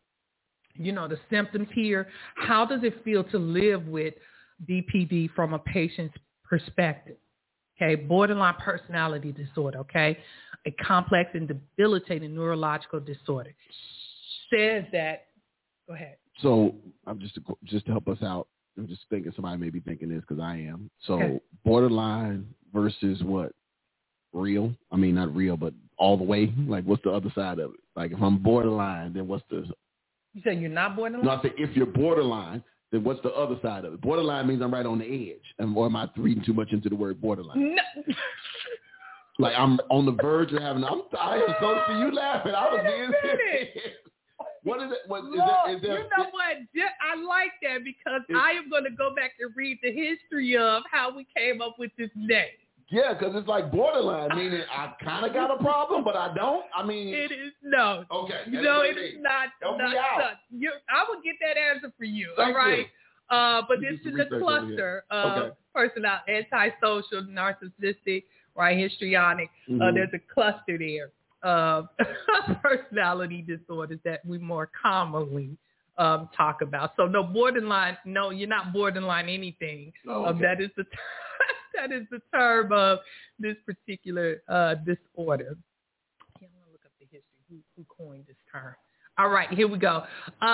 the symptoms here. How does it feel to live with BPD from a patient's perspective? Okay, borderline personality disorder, okay, a complex and debilitating neurological disorder. Says that, go ahead. So I'm just to help us out, I'm just thinking somebody may be thinking this because I am. So okay. Borderline versus what? Real? I mean, not real, but all the way? Like, what's the other side of it? Like, if I'm borderline, then what's the... You said you're not borderline? No, I said if you're borderline, then what's the other side of it? Borderline means I'm right on the edge. Or am I reading too much into the word borderline? No. Like, I'm on the verge of having... I am so... See, you laughing. I was being serious. What is it? Is there, you know what? I like that because I am going to go back and read the history of how we came up with this name. Yeah, because it's like borderline, meaning I kind of got a problem, but I don't. I mean, it is no. Okay, it is not. Help me out. I will get that answer for you. Thank all right. You. But this is a cluster of personality, antisocial, narcissistic, right, histrionic. Mm-hmm. There's a cluster there of personality disorders that we more commonly talk about. So no borderline. No, you're not borderline anything. Oh, okay. That is the. That is the term of this particular disorder. I want to look up the history. Who coined this term? All right, here we go.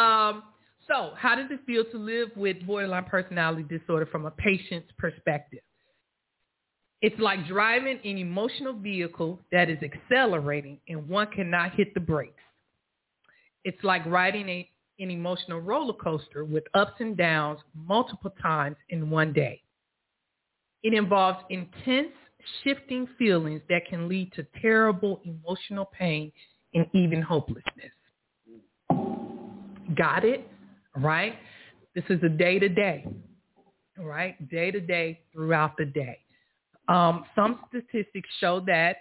So how does it feel to live with borderline personality disorder from a patient's perspective? It's like driving an emotional vehicle that is accelerating and one cannot hit the brakes. It's like riding an emotional roller coaster with ups and downs multiple times in one day. It involves intense, shifting feelings that can lead to terrible emotional pain and even hopelessness. Got it? Right? This is a day-to-day, right? Day-to-day throughout the day. Some statistics show that,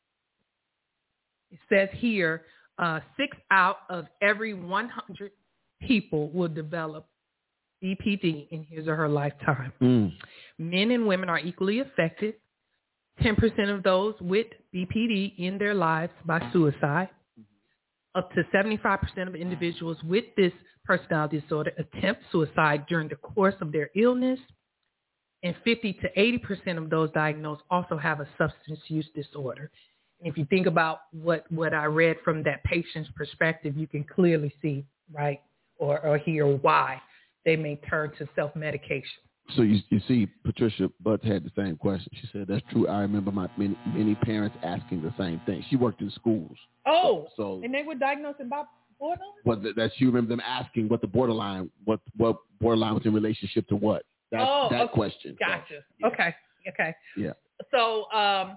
it says here, 6 out of every 100 people will develop BPD in his or her lifetime. Men and women are equally affected. 10% of those with BPD end their lives by suicide. up to 75% of individuals with this personality disorder attempt suicide during the course of their illness, and 50 to 80% of those diagnosed also have a substance use disorder. And if you think about what I read from that patient's perspective, you can clearly see, right, or hear why they may turn to self-medication. So you see, Patricia Butts had the same question. She said, that's true. I remember my many parents asking the same thing. She worked in schools. Oh, so and they were diagnosed about borderline? Well, that you remember them asking what the borderline, what borderline was in relationship to what? That question. Gotcha. So, yeah. Okay. Yeah. So,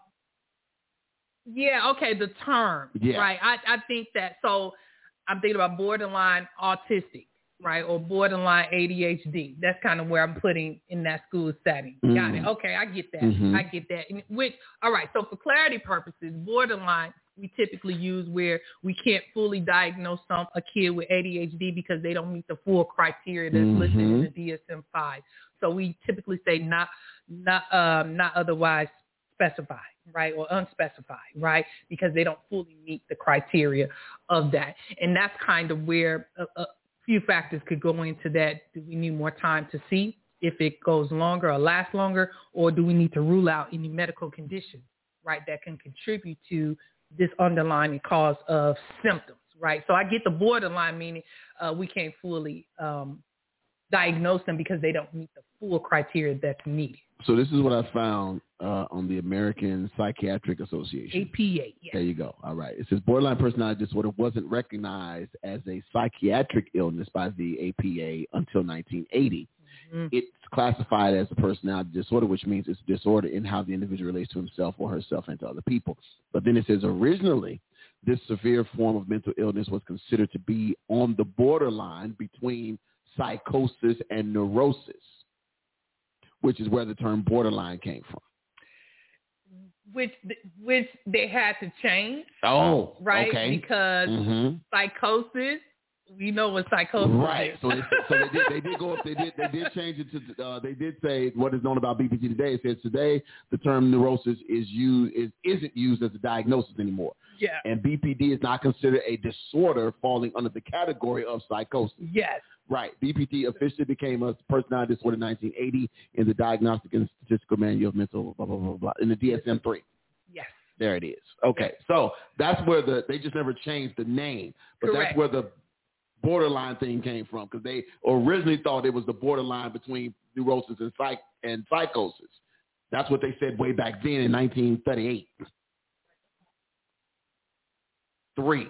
the term, right? I think that, so I'm thinking about borderline autistic, right? Or borderline ADHD. That's kind of where I'm putting in that school setting. Got it. Okay, I get that. I get that. All right, so for clarity purposes, borderline we typically use where we can't fully diagnose a kid with ADHD because they don't meet the full criteria that's listed in the DSM-5. So we typically say not otherwise specified, right, or unspecified, right, because they don't fully meet the criteria of that. And that's kind of where a few factors could go into that. Do we need more time to see if it goes longer or lasts longer, or do we need to rule out any medical condition, right, that can contribute to this underlying cause of symptoms, right? So I get the borderline, meaning we can't fully diagnose them because they don't meet the full criteria that's needed. So this is what I found on the American Psychiatric Association. APA, yes. There you go. All right. It says borderline personality disorder wasn't recognized as a psychiatric illness by the APA until 1980. It's classified as a personality disorder, which means it's a disorder in how the individual relates to himself or herself and to other people. But then it says originally, this severe form of mental illness was considered to be on the borderline between psychosis and neurosis, which is where the term borderline came from. Which they had to change. Oh, right? Okay. Because psychosis, we know what psychosis right. is. So they did go up. They did change it to. They did say what is known about BPD today. It says today the term neurosis isn't used as a diagnosis anymore. Yeah. And BPD is not considered a disorder falling under the category of psychosis. Yes. Right. BPD officially became a personality disorder in 1980 in the Diagnostic and Statistical Manual of Mental blah blah blah blah in the DSM-3. Yes. There it is. Okay. So that's where they just never changed the name, but Correct. that's where the borderline thing came from, because they originally thought it was the borderline between neurosis and psychosis. That's what they said way back then in 1938. 3.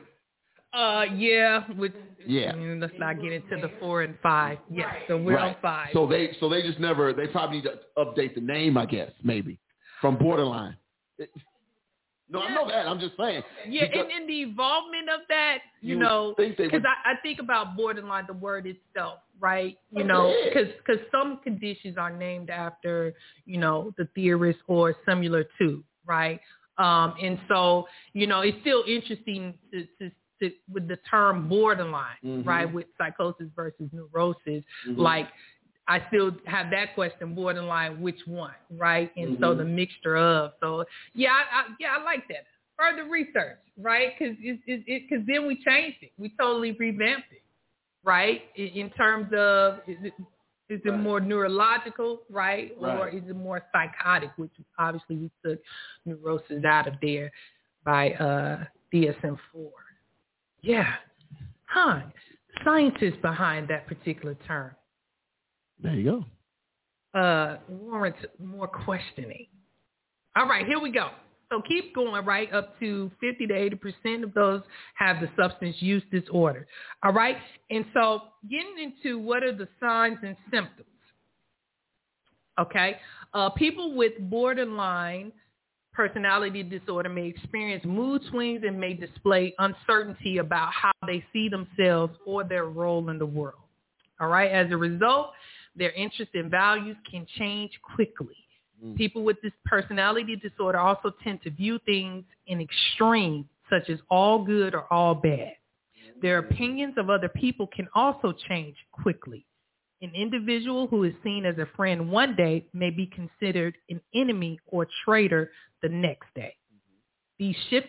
Let's not get into the 4 and 5. Yes, so we're on 5. So they just never. They probably need to update the name, I guess, maybe from borderline. No, I know that. I'm just saying. Yeah, and in the involvement of that, because I think about borderline, the word itself, right? Because some conditions are named after, the theorist or similar to, right? And so, it's still interesting to with the term borderline, right, with psychosis versus neurosis, like, I still have that question, borderline, which one, right? And so the mixture of, I like that. Further research, right? Because then we changed it. We totally revamped it, right? In terms of, is it more neurological, right? Or is it more psychotic, which obviously we took neurosis out of there by DSM-4. Yeah. Scientists behind that particular term. There you go. Warrants more questioning. All right, here we go. So keep going, right, up to 50 to 80% of those have the substance use disorder. All right, and so getting into what are the signs and symptoms. Okay, people with borderline personality disorder may experience mood swings and may display uncertainty about how they see themselves or their role in the world. All right, as a result, their interests and values can change quickly. People with this personality disorder also tend to view things in extremes, such as all good or all bad. Their opinions of other people can also change quickly. An individual who is seen as a friend one day may be considered an enemy or traitor the next day. These shifting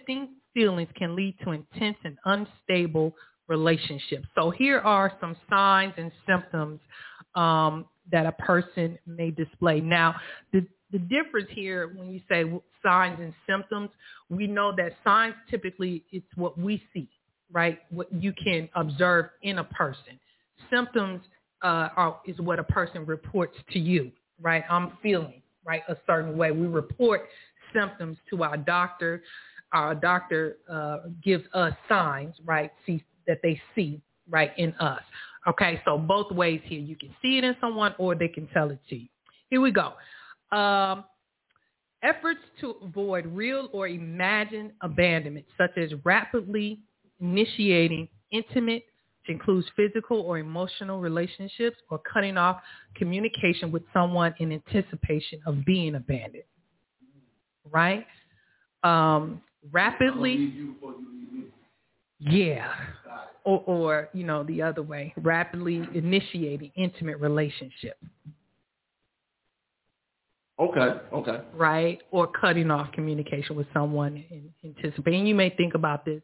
feelings can lead to intense and unstable relationships. So here are some signs and symptoms that a person may display. Now, the difference here, when you say signs and symptoms, we know that signs typically it's what we see, right? What you can observe in a person. Symptoms is what a person reports to you, right? I'm feeling, right, a certain way. We report symptoms to our doctor. Our doctor gives us signs, right, that they see, right, in us. Okay, so both ways here. You can see it in someone or they can tell it to you. Here we go. Efforts to avoid real or imagined abandonment, such as rapidly initiating intimate, which includes physical or emotional relationships, or cutting off communication with someone in anticipation of being abandoned. Right? Rapidly, yeah. Or, you know, the other way, rapidly initiating intimate relationships. Okay. Right? Or cutting off communication with someone in anticipating. You may think about this,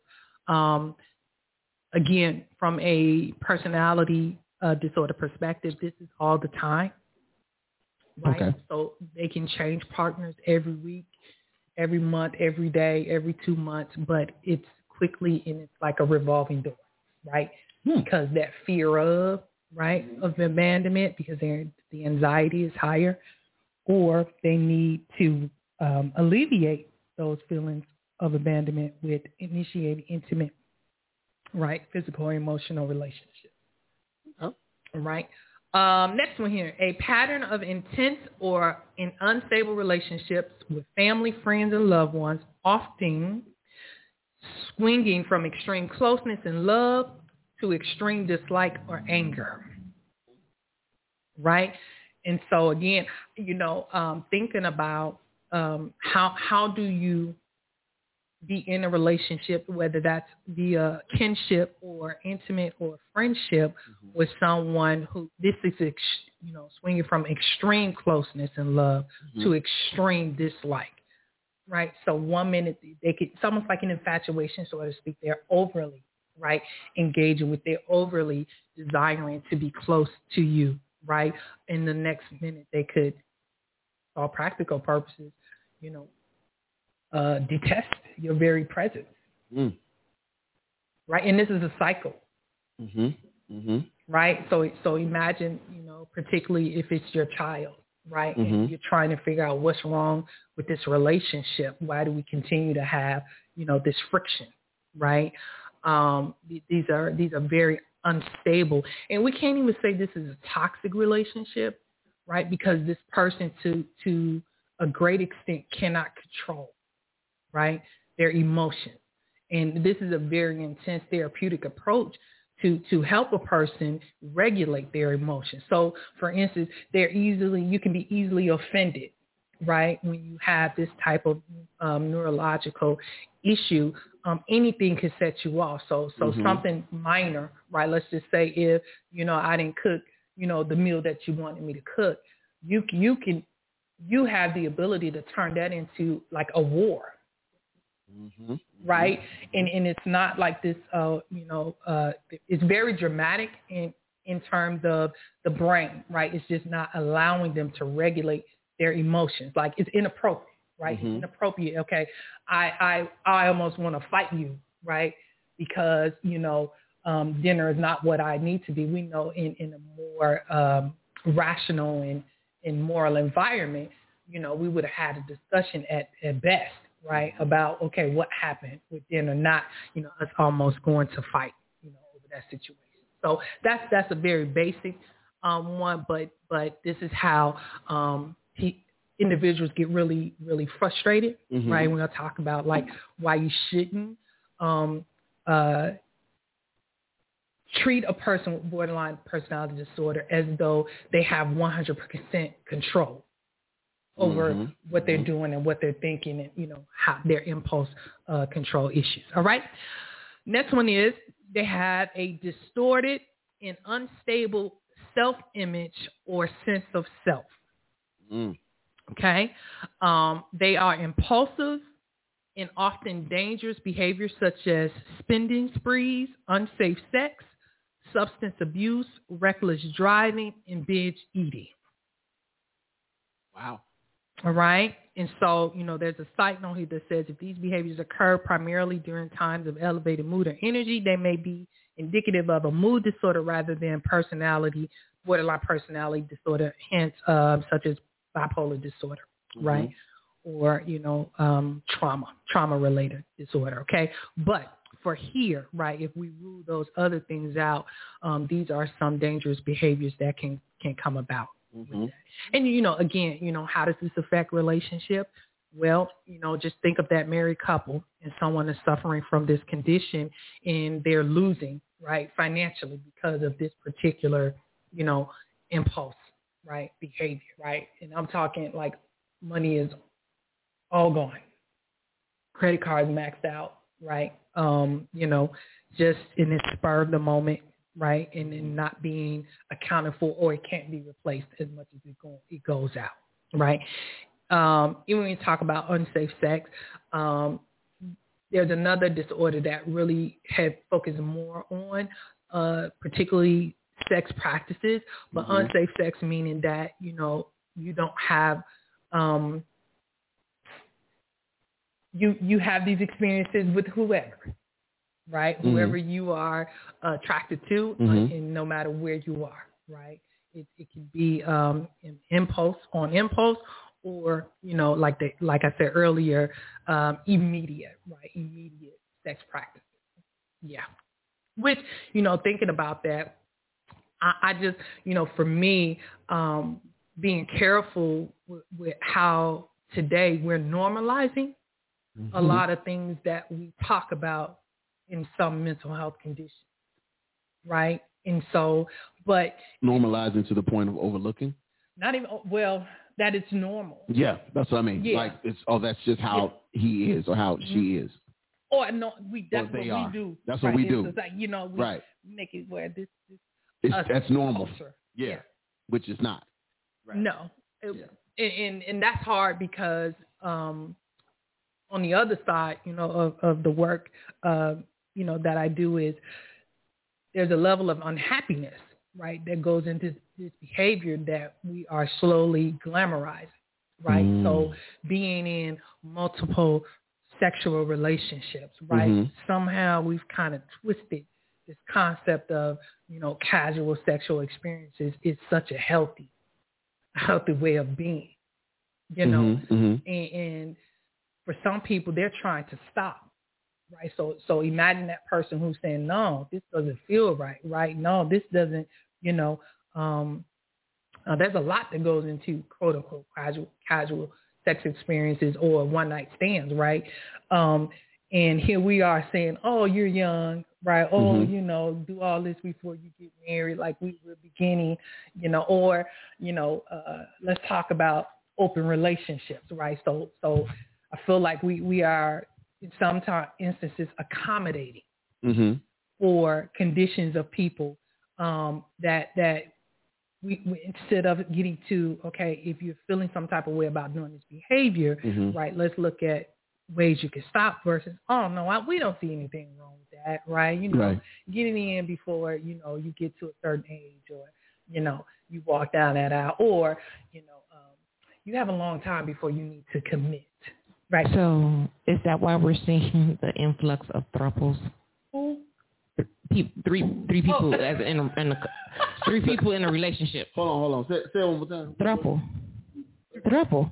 again, from a personality disorder perspective, this is all the time. Right? Okay. So they can change partners every week, every month, every day, every 2 months, but it's quickly and it's like a revolving door, right? Because that fear of, right, of abandonment, because the anxiety is higher, or they need to alleviate those feelings of abandonment with initiating intimate, right, physical or emotional relationships. Oh. Right? Next one here, a pattern of intense or in unstable relationships with family, friends, and loved ones, often swinging from extreme closeness and love to extreme dislike or anger. Right? And so again, you know, thinking about how do you be in a relationship, whether that's via kinship or intimate or friendship, with someone who this is, you know, swinging from extreme closeness and love to extreme dislike, right? So 1 minute they could, it's almost like an infatuation, so to speak. They're overly, right, engaging with, they're overly desiring to be close to you, right? In the next minute they could, for all practical purposes, you know, detest your very presence. Right? And this is a cycle. Right? So imagine, you know, particularly if it's your child, right? And you're trying to figure out what's wrong with this relationship. Why do we continue to have, you know, this friction, right? These are very unstable. And we can't even say this is a toxic relationship, right? Because this person to a great extent cannot control, right, their emotions. And this is a very intense therapeutic approach to help a person regulate their emotions. So, for instance, you can be easily offended, right, when you have this type of neurological issue. Anything can set you off. So something minor, right? Let's just say if, you know, I didn't cook, you know, the meal that you wanted me to cook, you have the ability to turn that into like a war. Right? And it's not like this, it's very dramatic in terms of the brain, right? It's just not allowing them to regulate their emotions. Like, it's inappropriate, right? It's inappropriate. Okay. I almost want to fight you, right? Because, you know, dinner is not what I need to be. We know in a more rational and moral environment, you know, we would have had a discussion at best, right, about, okay, what happened with dinner, not, you know, us almost going to fight, you know, over that situation. So that's a very basic one, but this is how individuals get really, really frustrated, right? We're going to talk about, like, why you shouldn't treat a person with borderline personality disorder as though they have 100% control over what they're doing and what they're thinking, and, you know, how their impulse control issues. All right. Next one is they have a distorted and unstable self-image or sense of self. Okay. They are impulsive, and often dangerous behaviors such as spending sprees, unsafe sex, substance abuse, reckless driving, and binge eating. Wow. All right. And so, there's a site note here that says if these behaviors occur primarily during times of elevated mood or energy, they may be indicative of a mood disorder rather than borderline personality disorder, hence such as bipolar disorder, right? Or, trauma-related disorder, okay? But for here, right, if we rule those other things out, these are some dangerous behaviors that can come about. And, again, how does this affect relationship? Well, just think of that married couple and someone is suffering from this condition and they're losing, right, financially because of this particular, impulse, right, behavior, right? And I'm talking like money is all gone. Credit cards maxed out, right? Just in the spur of the moment, right? And then not being accounted for, or it can't be replaced as much as it goes out, right? Even when you talk about unsafe sex, there's another disorder that really had focused more on, particularly sex practices, but unsafe sex meaning that, you don't have, you have these experiences with whoever, right? Whoever you are attracted to, and no matter where you are, right? It can be an impulse, or like I said earlier, immediate sex practices. Yeah, which thinking about that, I just for me, being careful with how today we're normalizing a lot of things that we talk about in some mental health conditions, right? And so, but normalizing to the point of overlooking? Not even, well, that it's normal. Yeah, that's what I mean. Yeah. Like, that's just how he is or how she is. Or no, that's what we do. That's what we do. It's like, we make it where this that's normal. Culture. Yeah, which is not. Right. No. And that's hard because on the other side, of the work, that I do is there's a level of unhappiness, right, that goes into this behavior that we are slowly glamorizing, right? So being in multiple sexual relationships, right? Somehow we've kind of twisted this concept of, casual sexual experiences is such a healthy way of being, and for some people, they're trying to stop, right? So imagine that person who's saying, no, this doesn't feel right, right? No, this doesn't, there's a lot that goes into quote unquote casual sex experiences or one night stands, right? And here we are saying, oh, you're young, right? Oh, do all this before you get married, like we were beginning, or, let's talk about open relationships, right? So I feel like we are in some instances accommodating for conditions of people that we instead of getting to, okay, if you're feeling some type of way about doing this behavior, right, let's look at ways you can stop versus, oh, no, we don't see anything wrong with that, right? Getting in before, you get to a certain age or, you walk down that aisle or, you have a long time before you need to commit. Right. So is that why we're seeing the influx of thruples? Three people as three people in a relationship. Hold on. Say it one more time. Thruple. Thriple.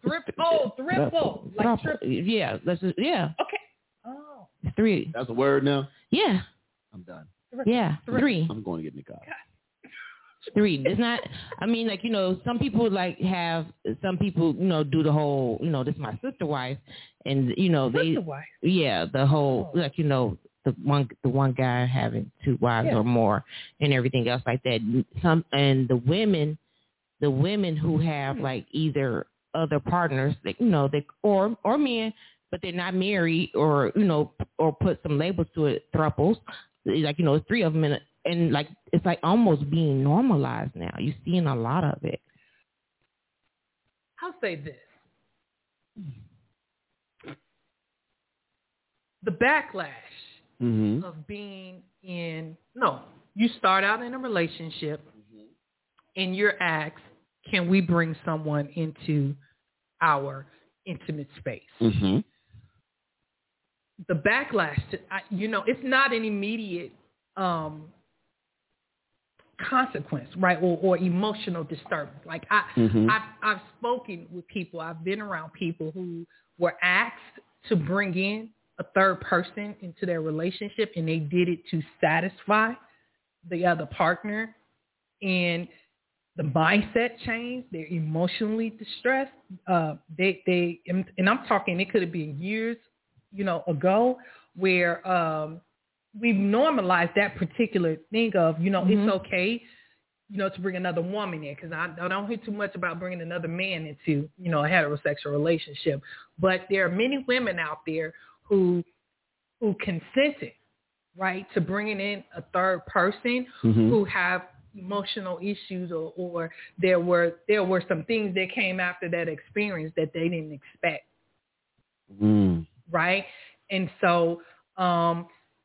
Like thruple. triple. Yeah. Yeah. Okay. Oh. 3. That's a word now? Yeah. I'm done. Yeah. 3. I'm going to get in the car. 3. It's not, I mean, like, some people some people, do the whole, this is my sister wife. And, Sister wife? Yeah, the whole, like, the one guy having 2 wives or more and everything else like that. And the women who have like either other partners, that, they, or men, but they're not married or, or put some labels to it, thruples, like, it's 3 of them and like, it's like almost being normalized now. You're seeing a lot of it. I'll say this. the backlash of being in, you start out in a relationship and you're asked, can we bring someone into our intimate space? The backlash, it's not an immediate consequence, right, or emotional disturbance. Like I've spoken with people, I've been around people who were asked to bring in a third person into their relationship, and they did it to satisfy the other partner, and the mindset changed. They're emotionally distressed. And I'm talking, it could have been years, ago, where we've normalized that particular thing of, it's okay, to bring another woman in, because I don't hear too much about bringing another man into, a heterosexual relationship. But there are many women out there who consented, right, to bringing in a third person who have emotional issues, or there were some things that came after that experience that they didn't expect, right? And so, I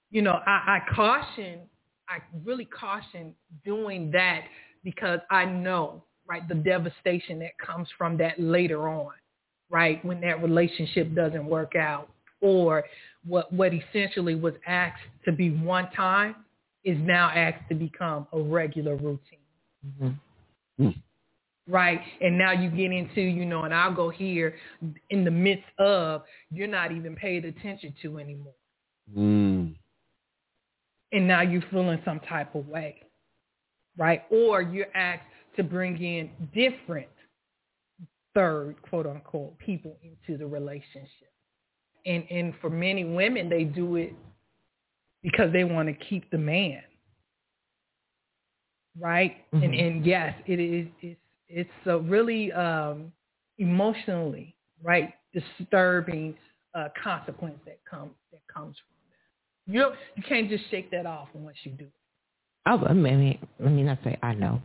really caution doing that, because I know, right, the devastation that comes from that later on, right, when that relationship doesn't work out, or what essentially was asked to be one time is now asked to become a regular routine. Right? And now you get into, and I'll go here in the midst of, you're not even paid attention to anymore. And now you're feeling some type of way, right? Or you're asked to bring in different third, quote unquote, people into the relationship. And for many women, they do it because they want to keep the man, right? And yes, it's a really emotionally, right, disturbing consequence that comes from that. You can't just shake that off once you do it. Oh, let me not say I know.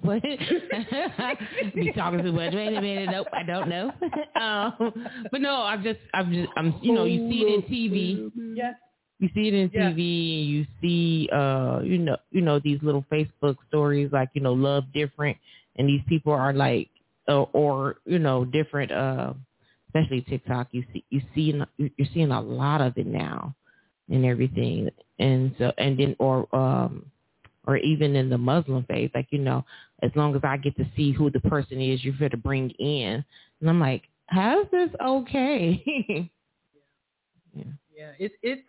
Be talking too much. Wait a minute. Nope, I don't know. But no, I'm you see it in TV. Yes. You see it in TV, and you see, these little Facebook stories like, love different, and these people are like, or different, especially TikTok. You're seeing a lot of it now, and everything, and so, and then, or even in the Muslim faith, like, as long as I get to see who the person is you're going to bring in. And I'm like, how is this okay? Yeah. It's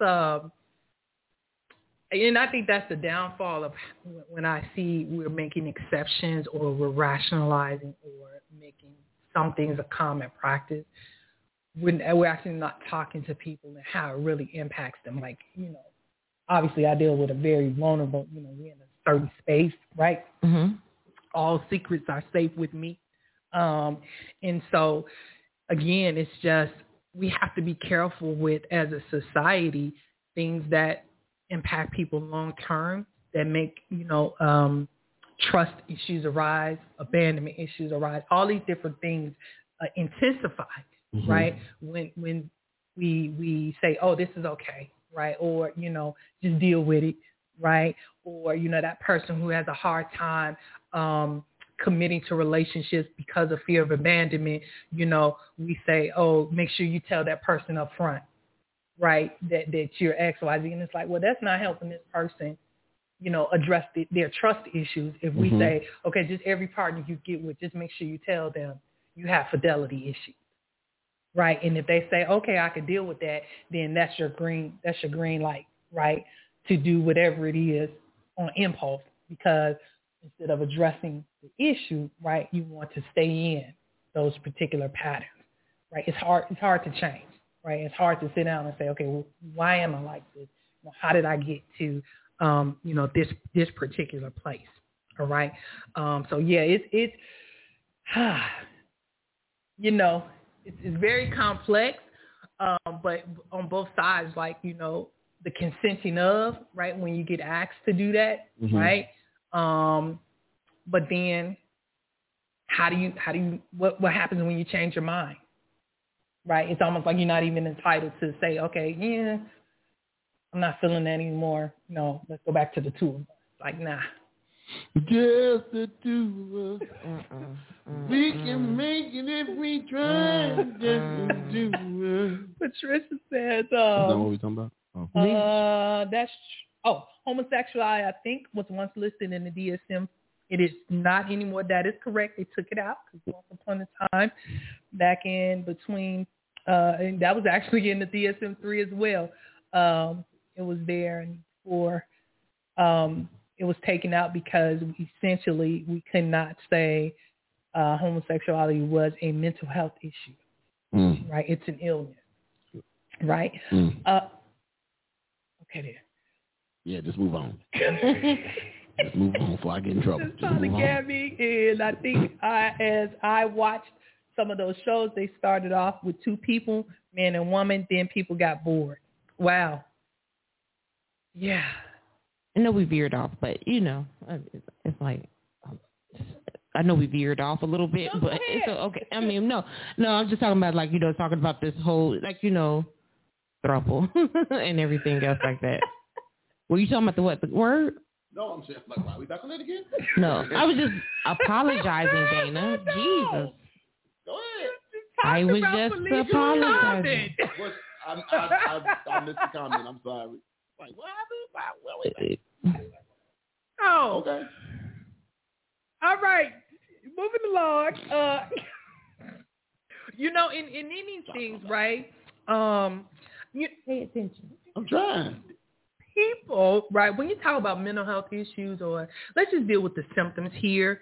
and I think that's the downfall of when I see we're making exceptions, or we're rationalizing, or making some things a common practice, when we're actually not talking to people and how it really impacts them. Like, obviously I deal with a very vulnerable, we're in a certain space, right? All secrets are safe with me. And so, again, it's just, we have to be careful with, as a society, things that impact people long term, that make, trust issues arise, abandonment issues arise, all these different things intensify, right? When we say, oh, this is okay, right? Or, just deal with it, right? Or, that person who has a hard time committing to relationships because of fear of abandonment, we say, oh, make sure you tell that person up front, right, that you're XYZ. And it's like, well, that's not helping this person, address their trust issues. If we say, okay, just every partner you get with, just make sure you tell them you have fidelity issues. Right. And if they say, okay, I can deal with that, then that's your green light, right, to do whatever it is on impulse, because instead of addressing the issue, right, you want to stay in those particular patterns, right? It's hard to change, right? It's hard to sit down and say, okay, well, why am I like this? How did I get to, this particular place? All right. So yeah, it's very complex, but on both sides, like, the consenting of, right, when you get asked to do that, right? But then what happens when you change your mind, right? It's almost like you're not even entitled to say, okay, yeah, I'm not feeling that anymore. No, let's go back to the two of us. Like, nah. Just the two of us. We can make it if we try. Just the two of us. Patricia says, Is that what we talking about? homosexuality, I think, was once listed in the DSM. It is not anymore. That is correct. They took it out because once upon a time, back in between, and that was actually in the DSM-3 as well. It was there, and before it was taken out because essentially we could not say homosexuality was a mental health issue, right? It's an illness, right? Okay, there. Yeah, just move on. Just move on before I get in trouble. Just move on. Gabby, and I think as I watched some of those shows, they started off with two people, man and woman, then people got bored. Wow. Yeah. I know we veered off, but, it's like, I know we veered off a little bit, but it's okay. I mean, no, I'm just talking about, like, talking about this whole, like, throuple and everything else like that. Were you talking about the word? No, I'm saying, like, why are we back on that again? No, I was just apologizing, Dana. Jesus. Go ahead. I was just apologizing. I missed the comment. I'm sorry. Like, what happened? Oh. Okay. All right. Moving along. In any things, right? You pay attention. I'm trying. People, right, when you talk about mental health issues, or let's just deal with the symptoms here,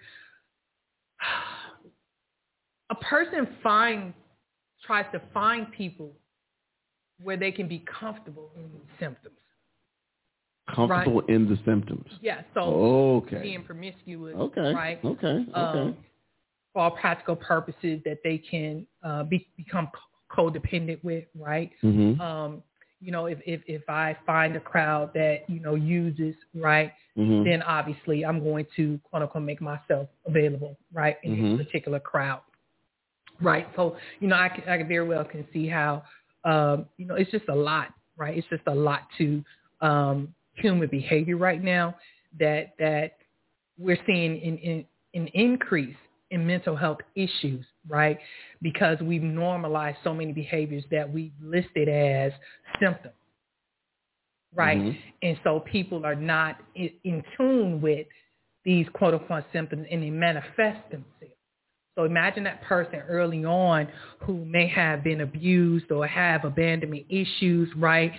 a person tries to find people where they can be comfortable in the symptoms. Comfortable in the symptoms. Yeah, so okay. Being promiscuous, okay. right? Okay. For all practical purposes that they can become codependent with, right? Mm-hmm. If I find a crowd that, uses, right, then obviously I'm going to, quote unquote, make myself available, right, in this particular crowd, right? So, I can very well can see how, it's just a lot, right? It's just a lot to human behavior right now that we're seeing an increase in mental health issues, right? Because we've normalized so many behaviors that we listed as symptoms, right? And so people are not in tune with these quote unquote symptoms, and they manifest themselves. So imagine that person early on who may have been abused or have abandonment issues, right?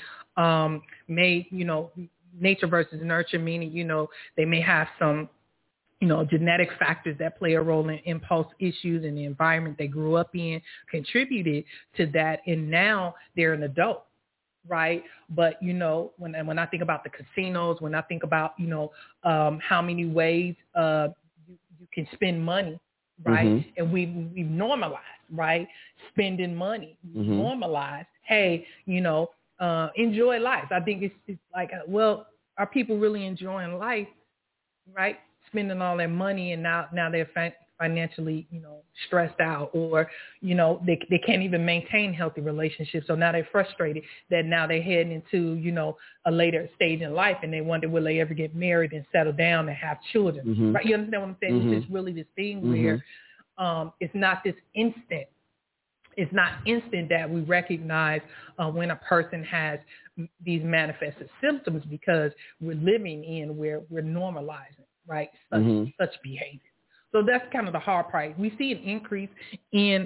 Nature versus nurture, meaning, they may have some genetic factors that play a role in impulse issues, and the environment they grew up in contributed to that. And now they're an adult, right? But, when I think about the casinos, when I think about, how many ways you can spend money, right? And we've normalized, right? Spending money. Normalized. Hey, enjoy life. I think it's like, well, are people really enjoying life, right? Spending all their money, and now they're financially, stressed out, or, they can't even maintain healthy relationships. So now they're frustrated that now they're heading into, a later stage in life, and they wonder, will they ever get married and settle down and have children, right? You understand what I'm saying? It's really this thing where it's not this instant. It's not instant that we recognize when a person has these manifested symptoms, because we're living in where we're normalizing, right, such behavior. So that's kind of the hard part. We see an increase in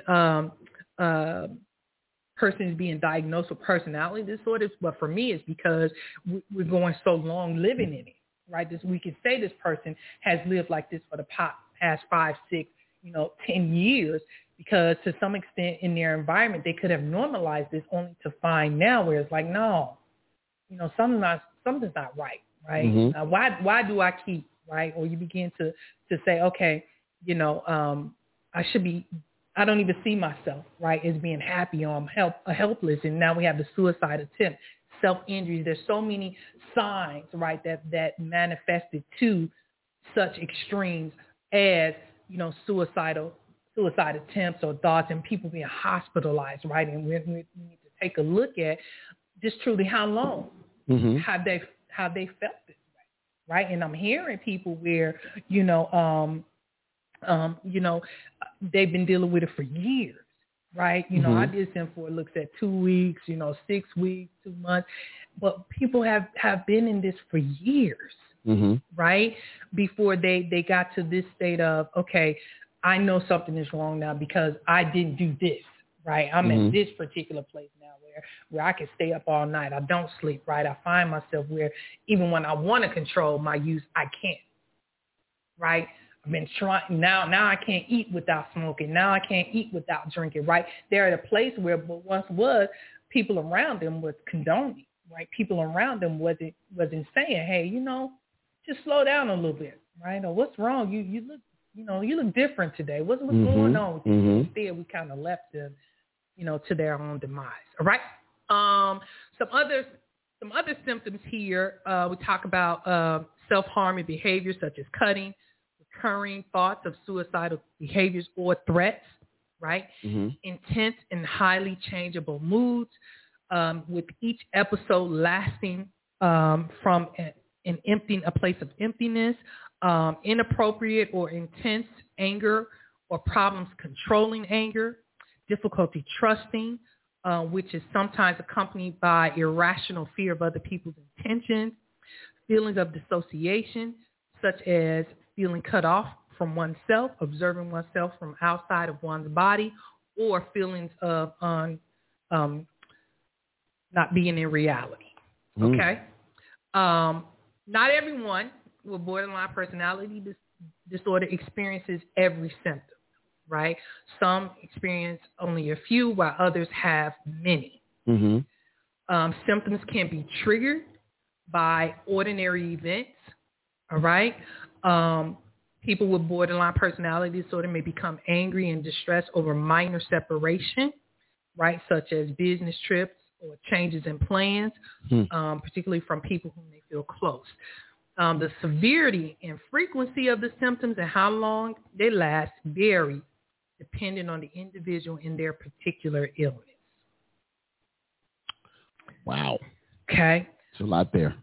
persons being diagnosed with personality disorders, but for me, it's because we're going so long living in it, right? We can say this person has lived like this for the past 5, 6, 10 years, because to some extent in their environment, they could have normalized this, only to find now where it's like, no, something's not right, right? Now, why do I keep, right? Or you begin to say, okay, I don't even see myself, right, as being happy, or I'm helpless. And now we have the suicide attempt, self-injuries. There's so many signs, right, that manifested to such extremes as, suicide attempts or thoughts, and people being hospitalized, right? And we need to take a look at just truly how long, have they felt this way, right? And I'm hearing people where they've been dealing with it for years, right? I did send for looks at 2 weeks, 6 weeks, 2 months, but people have been in this for years, right? Before they got to this state of, okay, I know something is wrong now because I didn't do this, right? I'm at this particular place now where I can stay up all night. I don't sleep, right? I find myself where even when I want to control my use, I can't, right? I've been trying, now I can't eat without smoking. Now I can't eat without drinking, right? They're at a place where once was people around them was condoning, right? People around them wasn't saying, hey, just slow down a little bit, right? Or what's wrong? You look different today. What's going on with you? Instead, we kind of left them, to their own demise. All right. Some other symptoms here. We talk about self-harming behaviors such as cutting, recurring thoughts of suicidal behaviors or threats, right? Intense and highly changeable moods, with each episode lasting from a place of emptiness, inappropriate or intense anger or problems controlling anger, difficulty trusting, which is sometimes accompanied by irrational fear of other people's intentions, feelings of dissociation, such as feeling cut off from oneself, observing oneself from outside of one's body, or feelings of not being in reality. Okay? Not everyone with borderline personality disorder experiences every symptom, right? Some experience only a few, while others have many. Symptoms can be triggered by ordinary events, all right? People with borderline personality disorder may become angry and distressed over minor separation, right, such as business trips or changes in plans, particularly from people whom they feel close. The severity and frequency of the symptoms and how long they last vary depending on the individual and their particular illness. Wow. Okay. It's a lot there.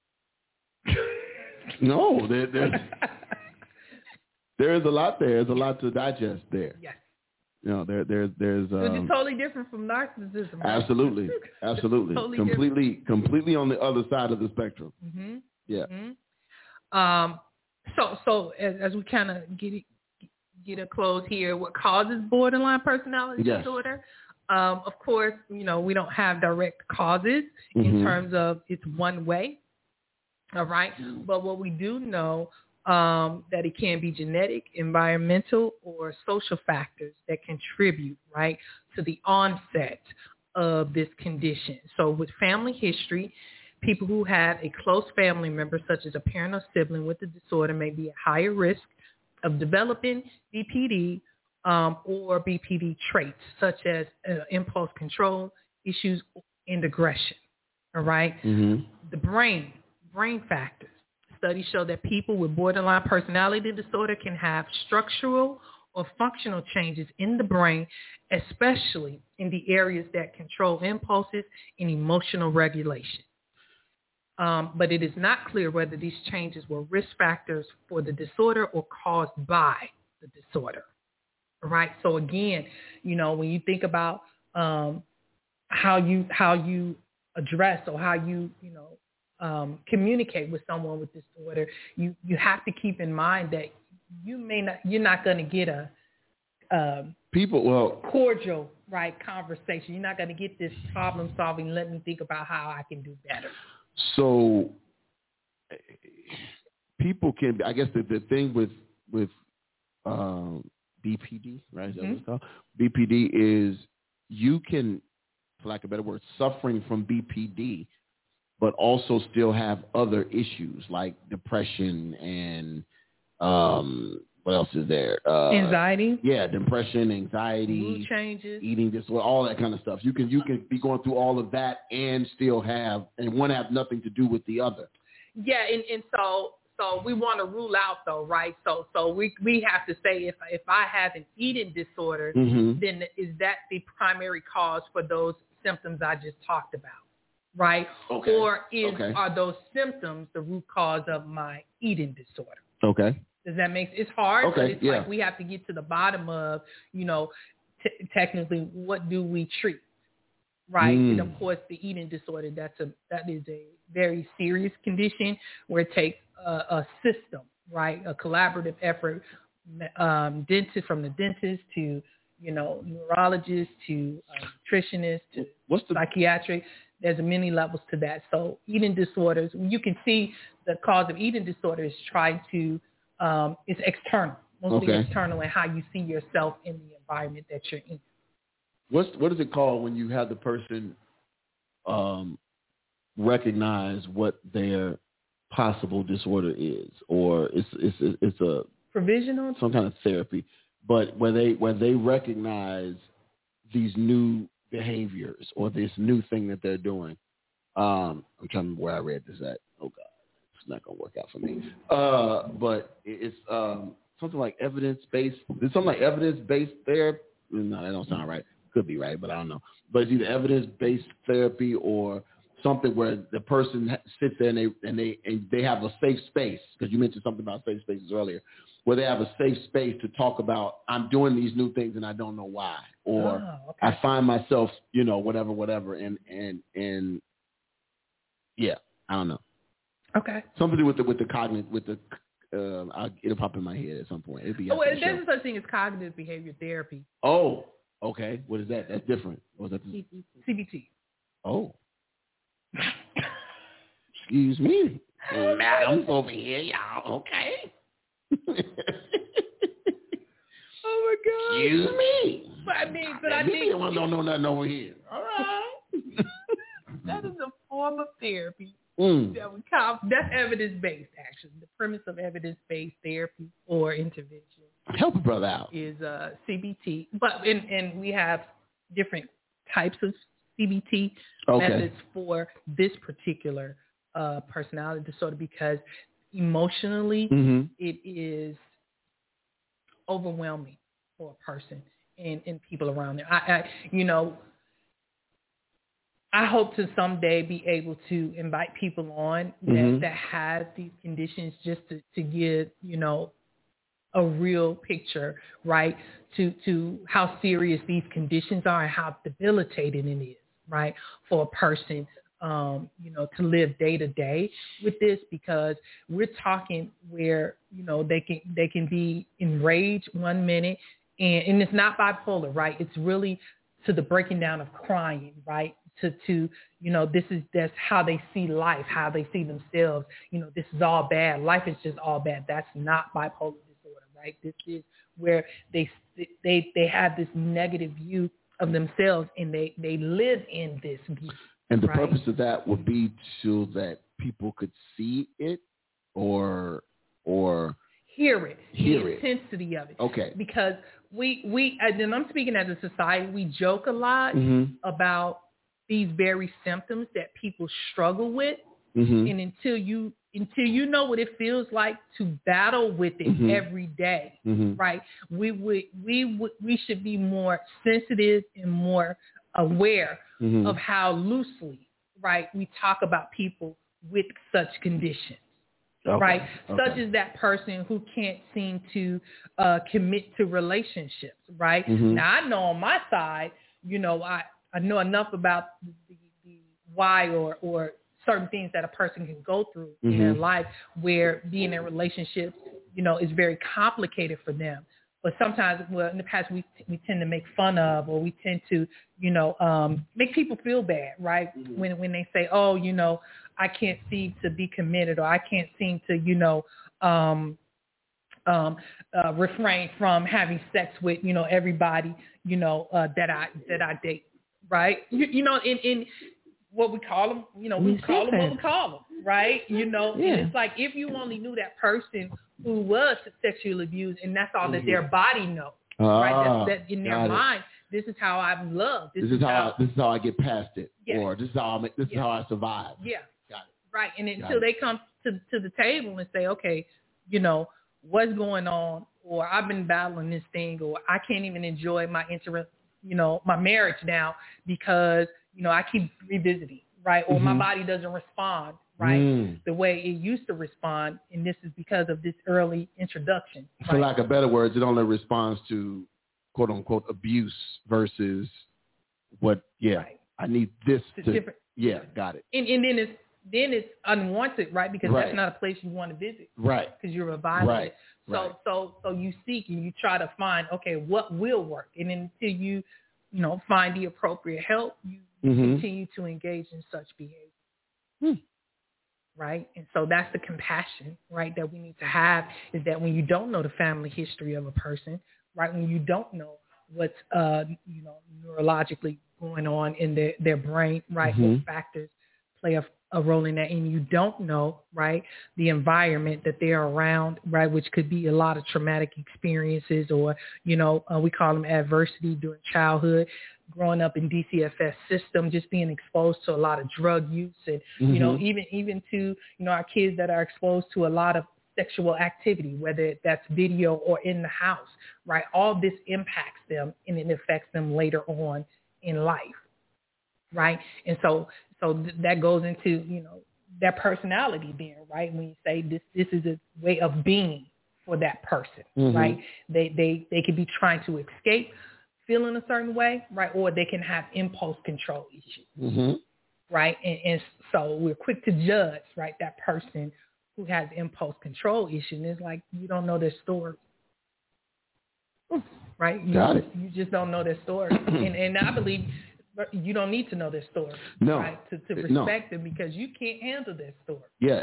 No, there is a lot there. There's a lot to digest there. Yes. There's it's totally different from narcissism. Right? Absolutely. Totally completely on the other side of the spectrum. Yeah. So as we kind of get a close here, what causes borderline personality disorder? Of course, we don't have direct causes in terms of it's one way. All right. But what we do know that it can be genetic, environmental, or social factors that contribute, right, to the onset of this condition. So with family history, people who have a close family member, such as a parent or sibling with the disorder, may be at higher risk of developing BPD or BPD traits, such as impulse control issues and aggression. All right. The brain factors. Studies show that people with borderline personality disorder can have structural or functional changes in the brain, especially in the areas that control impulses and emotional regulation. But it is not clear whether these changes were risk factors for the disorder or caused by the disorder. All right. So again, when you think about how you address or how you communicate with someone with disorder, you have to keep in mind that you're not going to get a cordial, right, conversation. You're not going to get this problem solving. Let me think about how I can do better. So people can, I guess the thing with BPD, right? Is that what it's called? BPD is you can, for lack of a better word, suffering from BPD, but also still have other issues like depression and what else is there? Anxiety. Yeah, depression, anxiety, mood changes, eating disorder, all that kind of stuff. You can be going through all of that and still have, and one have nothing to do with the other. Yeah, and so we want to rule out though, right? So we have to say if I have an eating disorder, then is that the primary cause for those symptoms I just talked about? right? Okay. Or are those symptoms the root cause of my eating disorder? Okay. Does that make sense? It's hard, Okay, but it's yeah. like we have to get to the bottom of, technically what do we treat, right? And of course, the eating disorder, that is a very serious condition where it takes a system, right? A collaborative effort, from the dentist to, neurologist to nutritionist to psychiatric. There's many levels to that. So eating disorders, you can see the cause of eating disorders try to, it's external, mostly external, and how you see yourself in the environment that you're in. What is it called when you have the person recognize what their possible disorder is, or it's a provisional, some kind of therapy, but where they recognize these new behaviors or this new thing that they're doing. I'm trying to remember where I read this at. Oh God, it's not gonna work out for me. But it's something like evidence-based. It's something like evidence-based therapy. No, that don't sound right. Could be right, but I don't know. But it's either evidence-based therapy or something where the person sits there and they have a safe space, because you mentioned something about safe spaces earlier, where they have a safe space to talk about, I'm doing these new things and I don't know why, or I find myself, whatever, and yeah, I don't know. Okay. Something to do with the cognitive, it'll pop in my head at some point. It'll be there's no such thing as cognitive behavior therapy. Oh, okay. What is that? That's different. What was that? CBT. Oh. Excuse me. Madam over here, y'all. Okay. Oh, my God. Excuse me. I think don't know nothing over here. All right. That is a form of therapy. That's evidence-based, actually. The premise of evidence-based therapy or intervention. Help a brother out. Is CBT. But and we have different types of CBT methods for this particular personality disorder, because emotionally it is overwhelming for a person and people around them. I hope to someday be able to invite people on that have these conditions, just to give, a real picture, right, to how serious these conditions are and how debilitating it is, right, for a person, to live day to day with this, because we're talking where, they can be enraged 1 minute, and it's not bipolar, right? It's really to the breaking down of crying, right? To that's how they see life, how they see themselves. This is all bad. Life is just all bad. That's not bipolar disorder, right? This is where they have this negative view of themselves, and they live in this view. And the purpose of that would be so that people could see it or hear it, the intensity of it. Okay. Because we and I'm speaking as a society, we joke a lot about these very symptoms that people struggle with, and until you know what it feels like to battle with it every day, right? We should be more sensitive and more aware of how loosely, right, we talk about people with such conditions. Right? Such as that person who can't seem to commit to relationships, right? Now, I know on my side, I know enough about the why or certain things that a person can go through in their life, where being in relationships, is very complicated for them. But sometimes, in the past, we tend to make fun of, or we tend to, make people feel bad, right? When they say, oh, I can't seem to be committed, or I can't seem to, refrain from having sex with, everybody, that I date, right? In what we call them, we call them what we call them, right? And it's like, if you only knew that person who was sexually abused, and that's all that their body knows, right? That in their mind, this is how I'm loved. This is how I get past it, or this is how I survive. Yeah, got it. Right, and until they come to the table and say, okay, what's going on, or I've been battling this thing, or I can't even enjoy my my marriage now because I keep revisiting, right? Or my body doesn't respond, right, the way it used to respond, and this is because of this early introduction. Right? For lack of better words, it only responds to quote unquote abuse versus what? Yeah, right. I need this. Yeah, got it. And then it's unwanted, right? Because that's not a place you want to visit, right? Because you're a violent. Right. So you seek and you try to find, okay, what will work, and then until you find the appropriate help, you continue to engage in such behavior. Right? And so that's the compassion, right, that we need to have, is that when you don't know the family history of a person, right, when you don't know what's, neurologically going on in their brain, right, what factors play a role in that, and you don't know, right, the environment that they're around, right, which could be a lot of traumatic experiences, or, we call them adversity during childhood, growing up in DCFS system, just being exposed to a lot of drug use, and, even to, our kids that are exposed to a lot of sexual activity, whether that's video or in the house, right? All this impacts them, and it affects them later on in life, right? And so that goes into, their personality then, right? When you say this is a way of being for that person, right? They could be trying to escape feeling a certain way, right? Or they can have impulse control issues, right? And so we're quick to judge, right, that person who has impulse control issues. And it's like, you don't know their story, right? You just don't know their story. And I believe you don't need to know their story, right, to respect them, because you can't handle their story. Yeah,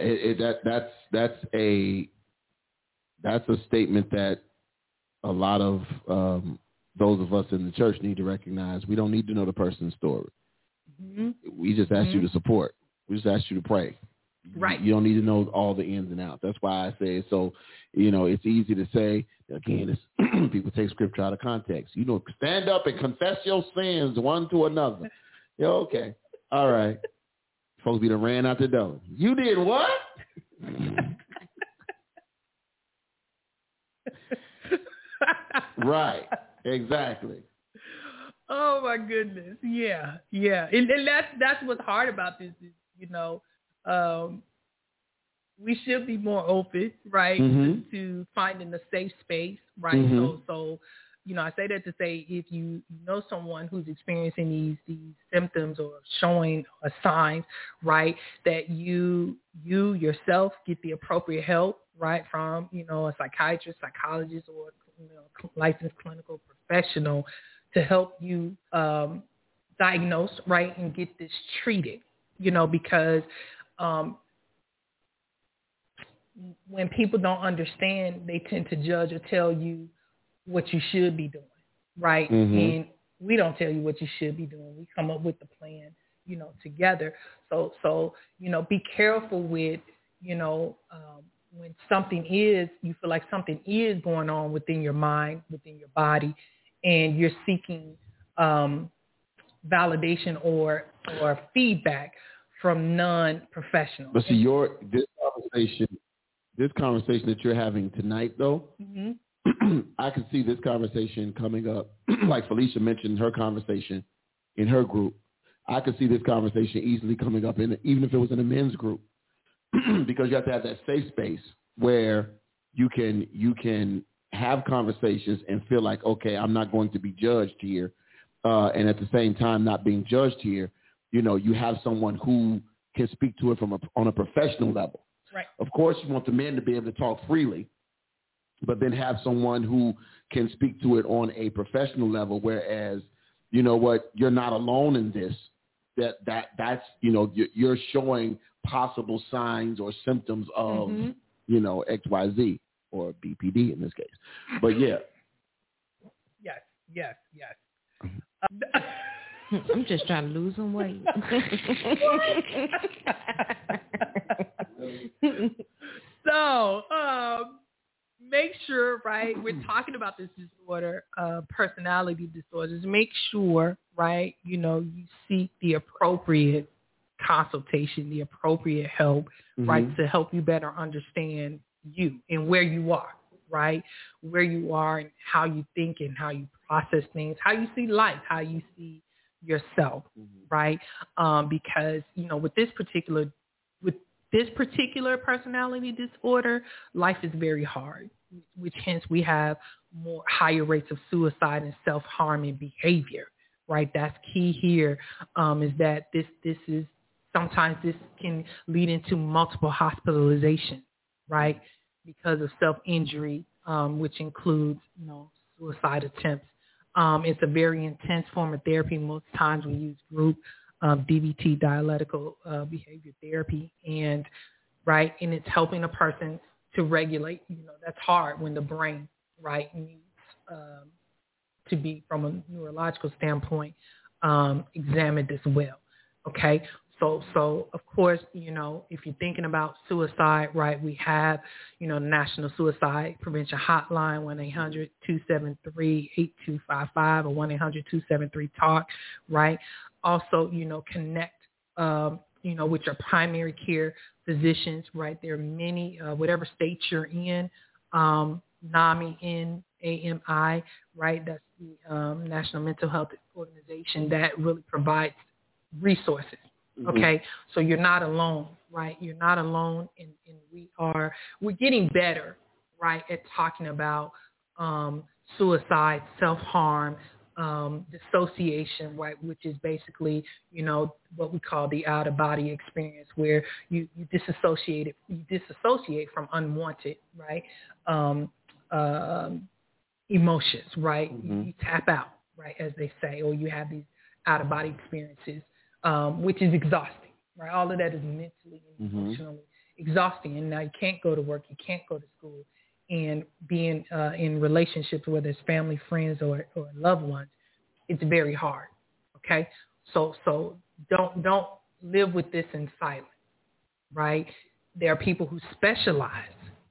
that's a statement that a lot of those of us in the church need to recognize. We don't need to know the person's story. We just ask you to support. We just ask you to pray. Right. You don't need to know all the ins and outs. That's why I say so. It's easy to say, again, people take scripture out of context. Stand up and confess your sins one to another. Yeah, okay. All right. Folks be done ran out the door. You did what? Right. Exactly. Oh my goodness. Yeah. And that's what's hard about this is, we should be more open, right, to finding a safe space, right? So, I say that to say, if you know someone who's experiencing these symptoms or showing a sign, right, that you yourself get the appropriate help, right, from, a psychiatrist, psychologist, or licensed clinical professional to help you diagnose, right, and get this treated, because when people don't understand, they tend to judge or tell you what you should be doing, right? And we don't tell you what you should be doing. We come up with the plan, together. So be careful with, when you feel like something is going on within your mind, within your body, and you're seeking validation or feedback from non-professionals. But see, this conversation that you're having tonight, though, I can see this conversation coming up, like Felicia mentioned her conversation in her group. I could see this conversation easily coming up, even if it was in a men's group, because you have to have that safe space where you can have conversations and feel like, okay, I'm not going to be judged here, and at the same time not being judged here. You have someone who can speak to it on a professional level. Right. Of course, you want the men to be able to talk freely, but then have someone who can speak to it on a professional level, whereas, you're not alone in this. That's you're showing possible signs or symptoms of, XYZ or BPD in this case. But yeah. Yes. I'm just trying to lose some weight. So, make sure, right, we're talking about this disorder, personality disorders. Make sure, right, you seek the appropriate consultation, the appropriate help, right, to help you better understand you and where you are, right, where you are and how you think and how you process things, how you see life, how you see yourself, right? Because, with this particular personality disorder, life is very hard, which hence we have higher rates of suicide and self-harming behavior, right? That's key here, is that this is sometimes this can lead into multiple hospitalizations, right? Because of self-injury, which includes, suicide attempts. It's a very intense form of therapy. Most times we use group DBT, dialectical behavior therapy, and it's helping a person to regulate. That's hard when the brain, right, needs to be, from a neurological standpoint, examined as well. Okay. So of course, if you're thinking about suicide, right, we have, the National Suicide Prevention Hotline, 1-800-273-8255 or 1-800-273-TALK, right? Also, connect, with your primary care physicians, right? There are many, whatever state you're in, NAMI, N-A-M-I, right? That's the National Mental Health Organization that really provides resources. Okay, so you're not alone, right? You're not alone, and we're getting better, right, at talking about suicide, self-harm, dissociation, right, which is basically, what we call the out-of-body experience, where you disassociate from unwanted, right, emotions, right? You tap out, right, as they say, or you have these out-of-body experiences. Which is exhausting, right? All of that is mentally and emotionally exhausting. And now you can't go to work, you can't go to school, and being in relationships, whether it's family, friends, or loved ones, it's very hard. Okay, so don't live with this in silence, right? There are people who specialize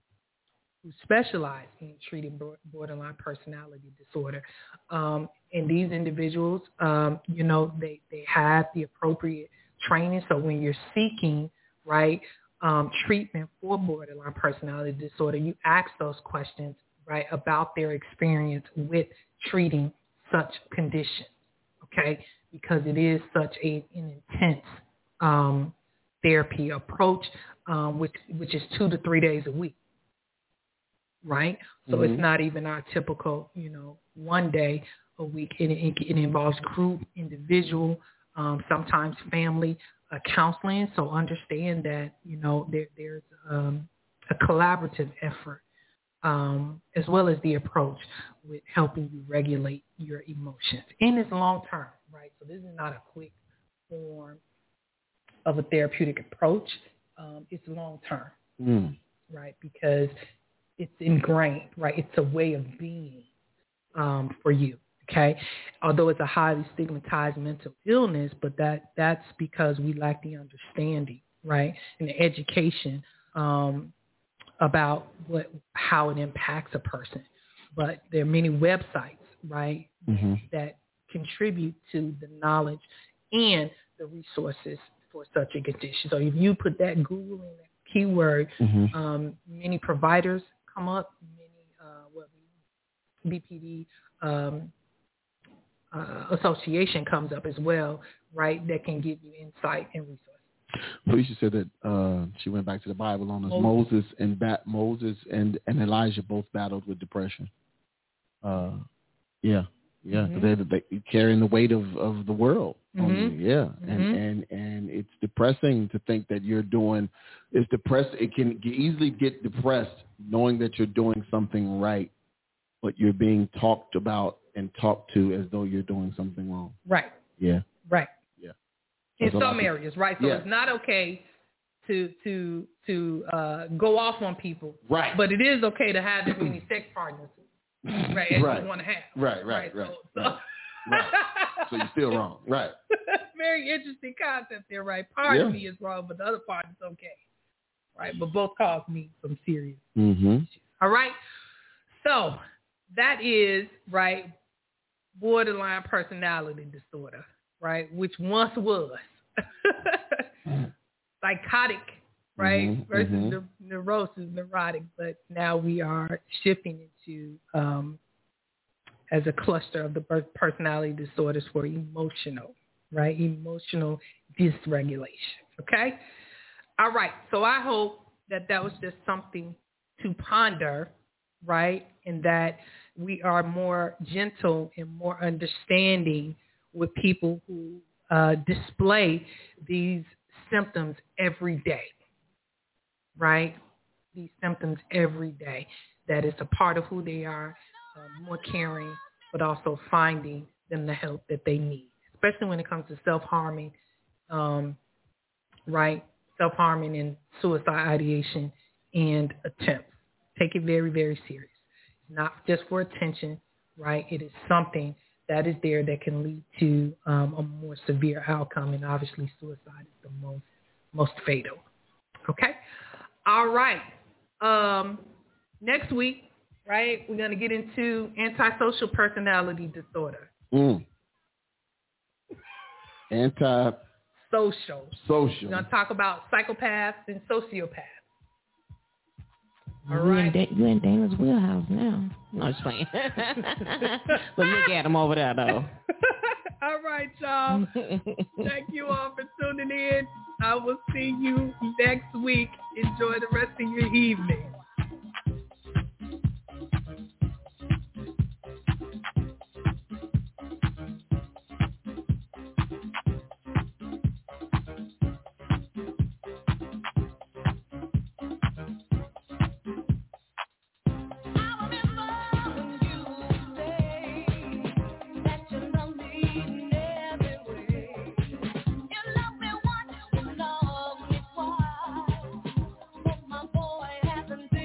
in treating borderline personality disorder. And these individuals, they have the appropriate training. So when you're seeking, right, treatment for borderline personality disorder, you ask those questions, right, about their experience with treating such conditions, okay, because it is such an intense therapy approach, which is 2 to 3 days a week. Right? So it's not even our typical, 1 day a week. It involves group, individual, sometimes family counseling. So understand that, there's a collaborative effort, as well as the approach with helping you regulate your emotions. And it's long term, right? So this is not a quick form of a therapeutic approach. It's long term, right? Because it's ingrained, right? It's a way of being for you, okay? Although it's a highly stigmatized mental illness, but that's because we lack the understanding, right, and the education about how it impacts a person. But there are many websites, right, that contribute to the knowledge and the resources for such a condition. So if you put that Google in that keyword, many providers come up, many BPD association comes up as well, right, that can give you insight and resources. Felicia said that she went back to the Bible on this. Moses and Elijah both battled with depression. They're carrying the weight of the world. And it's depressing to think that you're doing. It's depressed. It can easily get depressed knowing that you're doing something right, but you're being talked about and talked to as though you're doing something wrong. Right. Yeah. Right. Yeah. In some areas, right? So it's not okay to go off on people. Right. But it is okay to have as many sex partners, right, as you want to have. Right. So you're still wrong. Right. Very interesting concept there, right? Part of me is wrong, but the other part is okay. Right. But both cause me some serious issues. All right. So that is, right, borderline personality disorder, right, which once was psychotic, right, versus neurosis, neurotic, but now we are shifting into as a cluster of the personality disorders for emotional right? Emotional dysregulation, okay? All right, so I hope that was just something to ponder, right? And that we are more gentle and more understanding with people who display these symptoms every day, right? These symptoms every day. That is a part of who they are, more caring, but also finding them the help that they need, especially when it comes to self-harming, right? Self-harming and suicide ideation and attempts. Take it very, very serious. Not just for attention, right? It is something that is there that can lead to a more severe outcome, and obviously suicide is the most fatal. Okay? All right. Next week, right, we're going to get into antisocial personality disorder. Social. We're going to talk about psychopaths and sociopaths. All you right. You in Dana's wheelhouse now. No, I'm just playing. But look at him over there, though. All right, y'all. Thank you all for tuning in. I will see you next week. Enjoy the rest of your evening. Boy, hasn't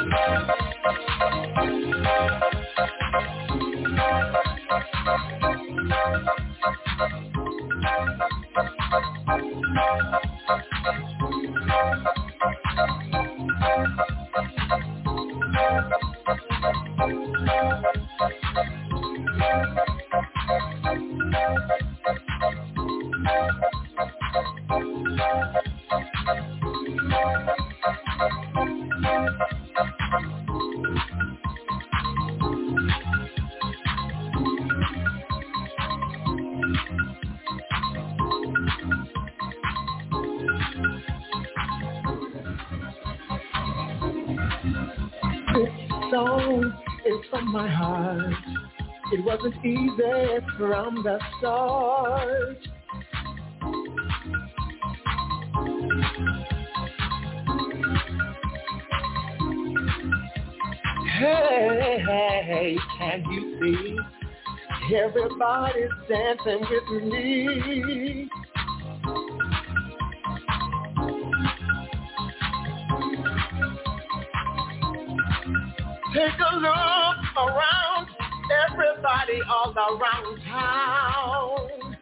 My heart, it wasn't easy from the start. Hey, can you see? Everybody's dancing with me. Take a look around, everybody all around town.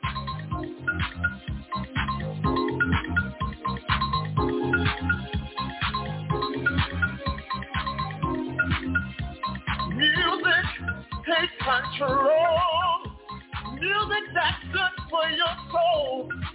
Music takes control. Music that's good for your soul.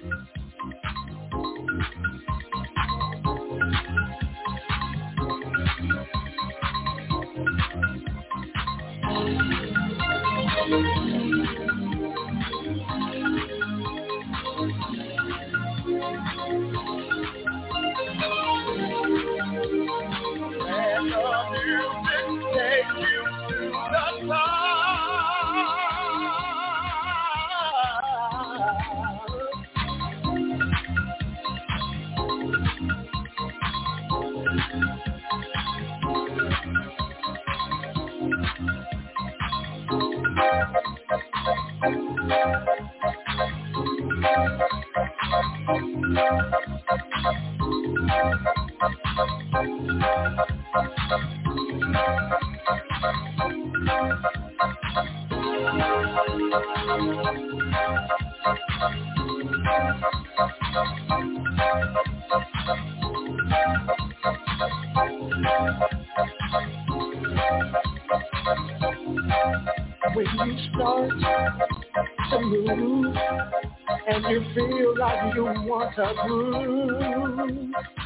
When you start to move and you feel like you want to groove,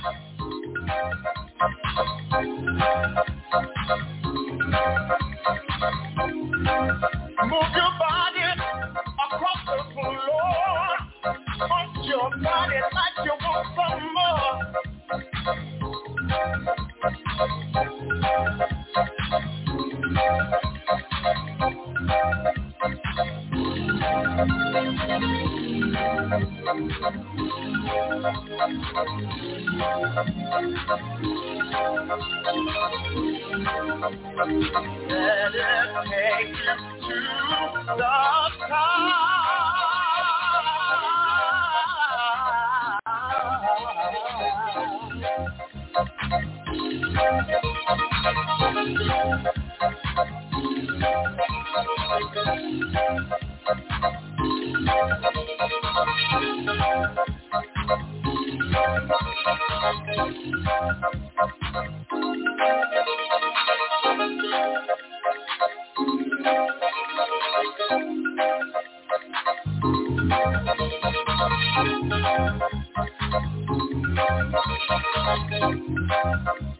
move your body across the floor, punch your body like you want some more. Let it take you to the top.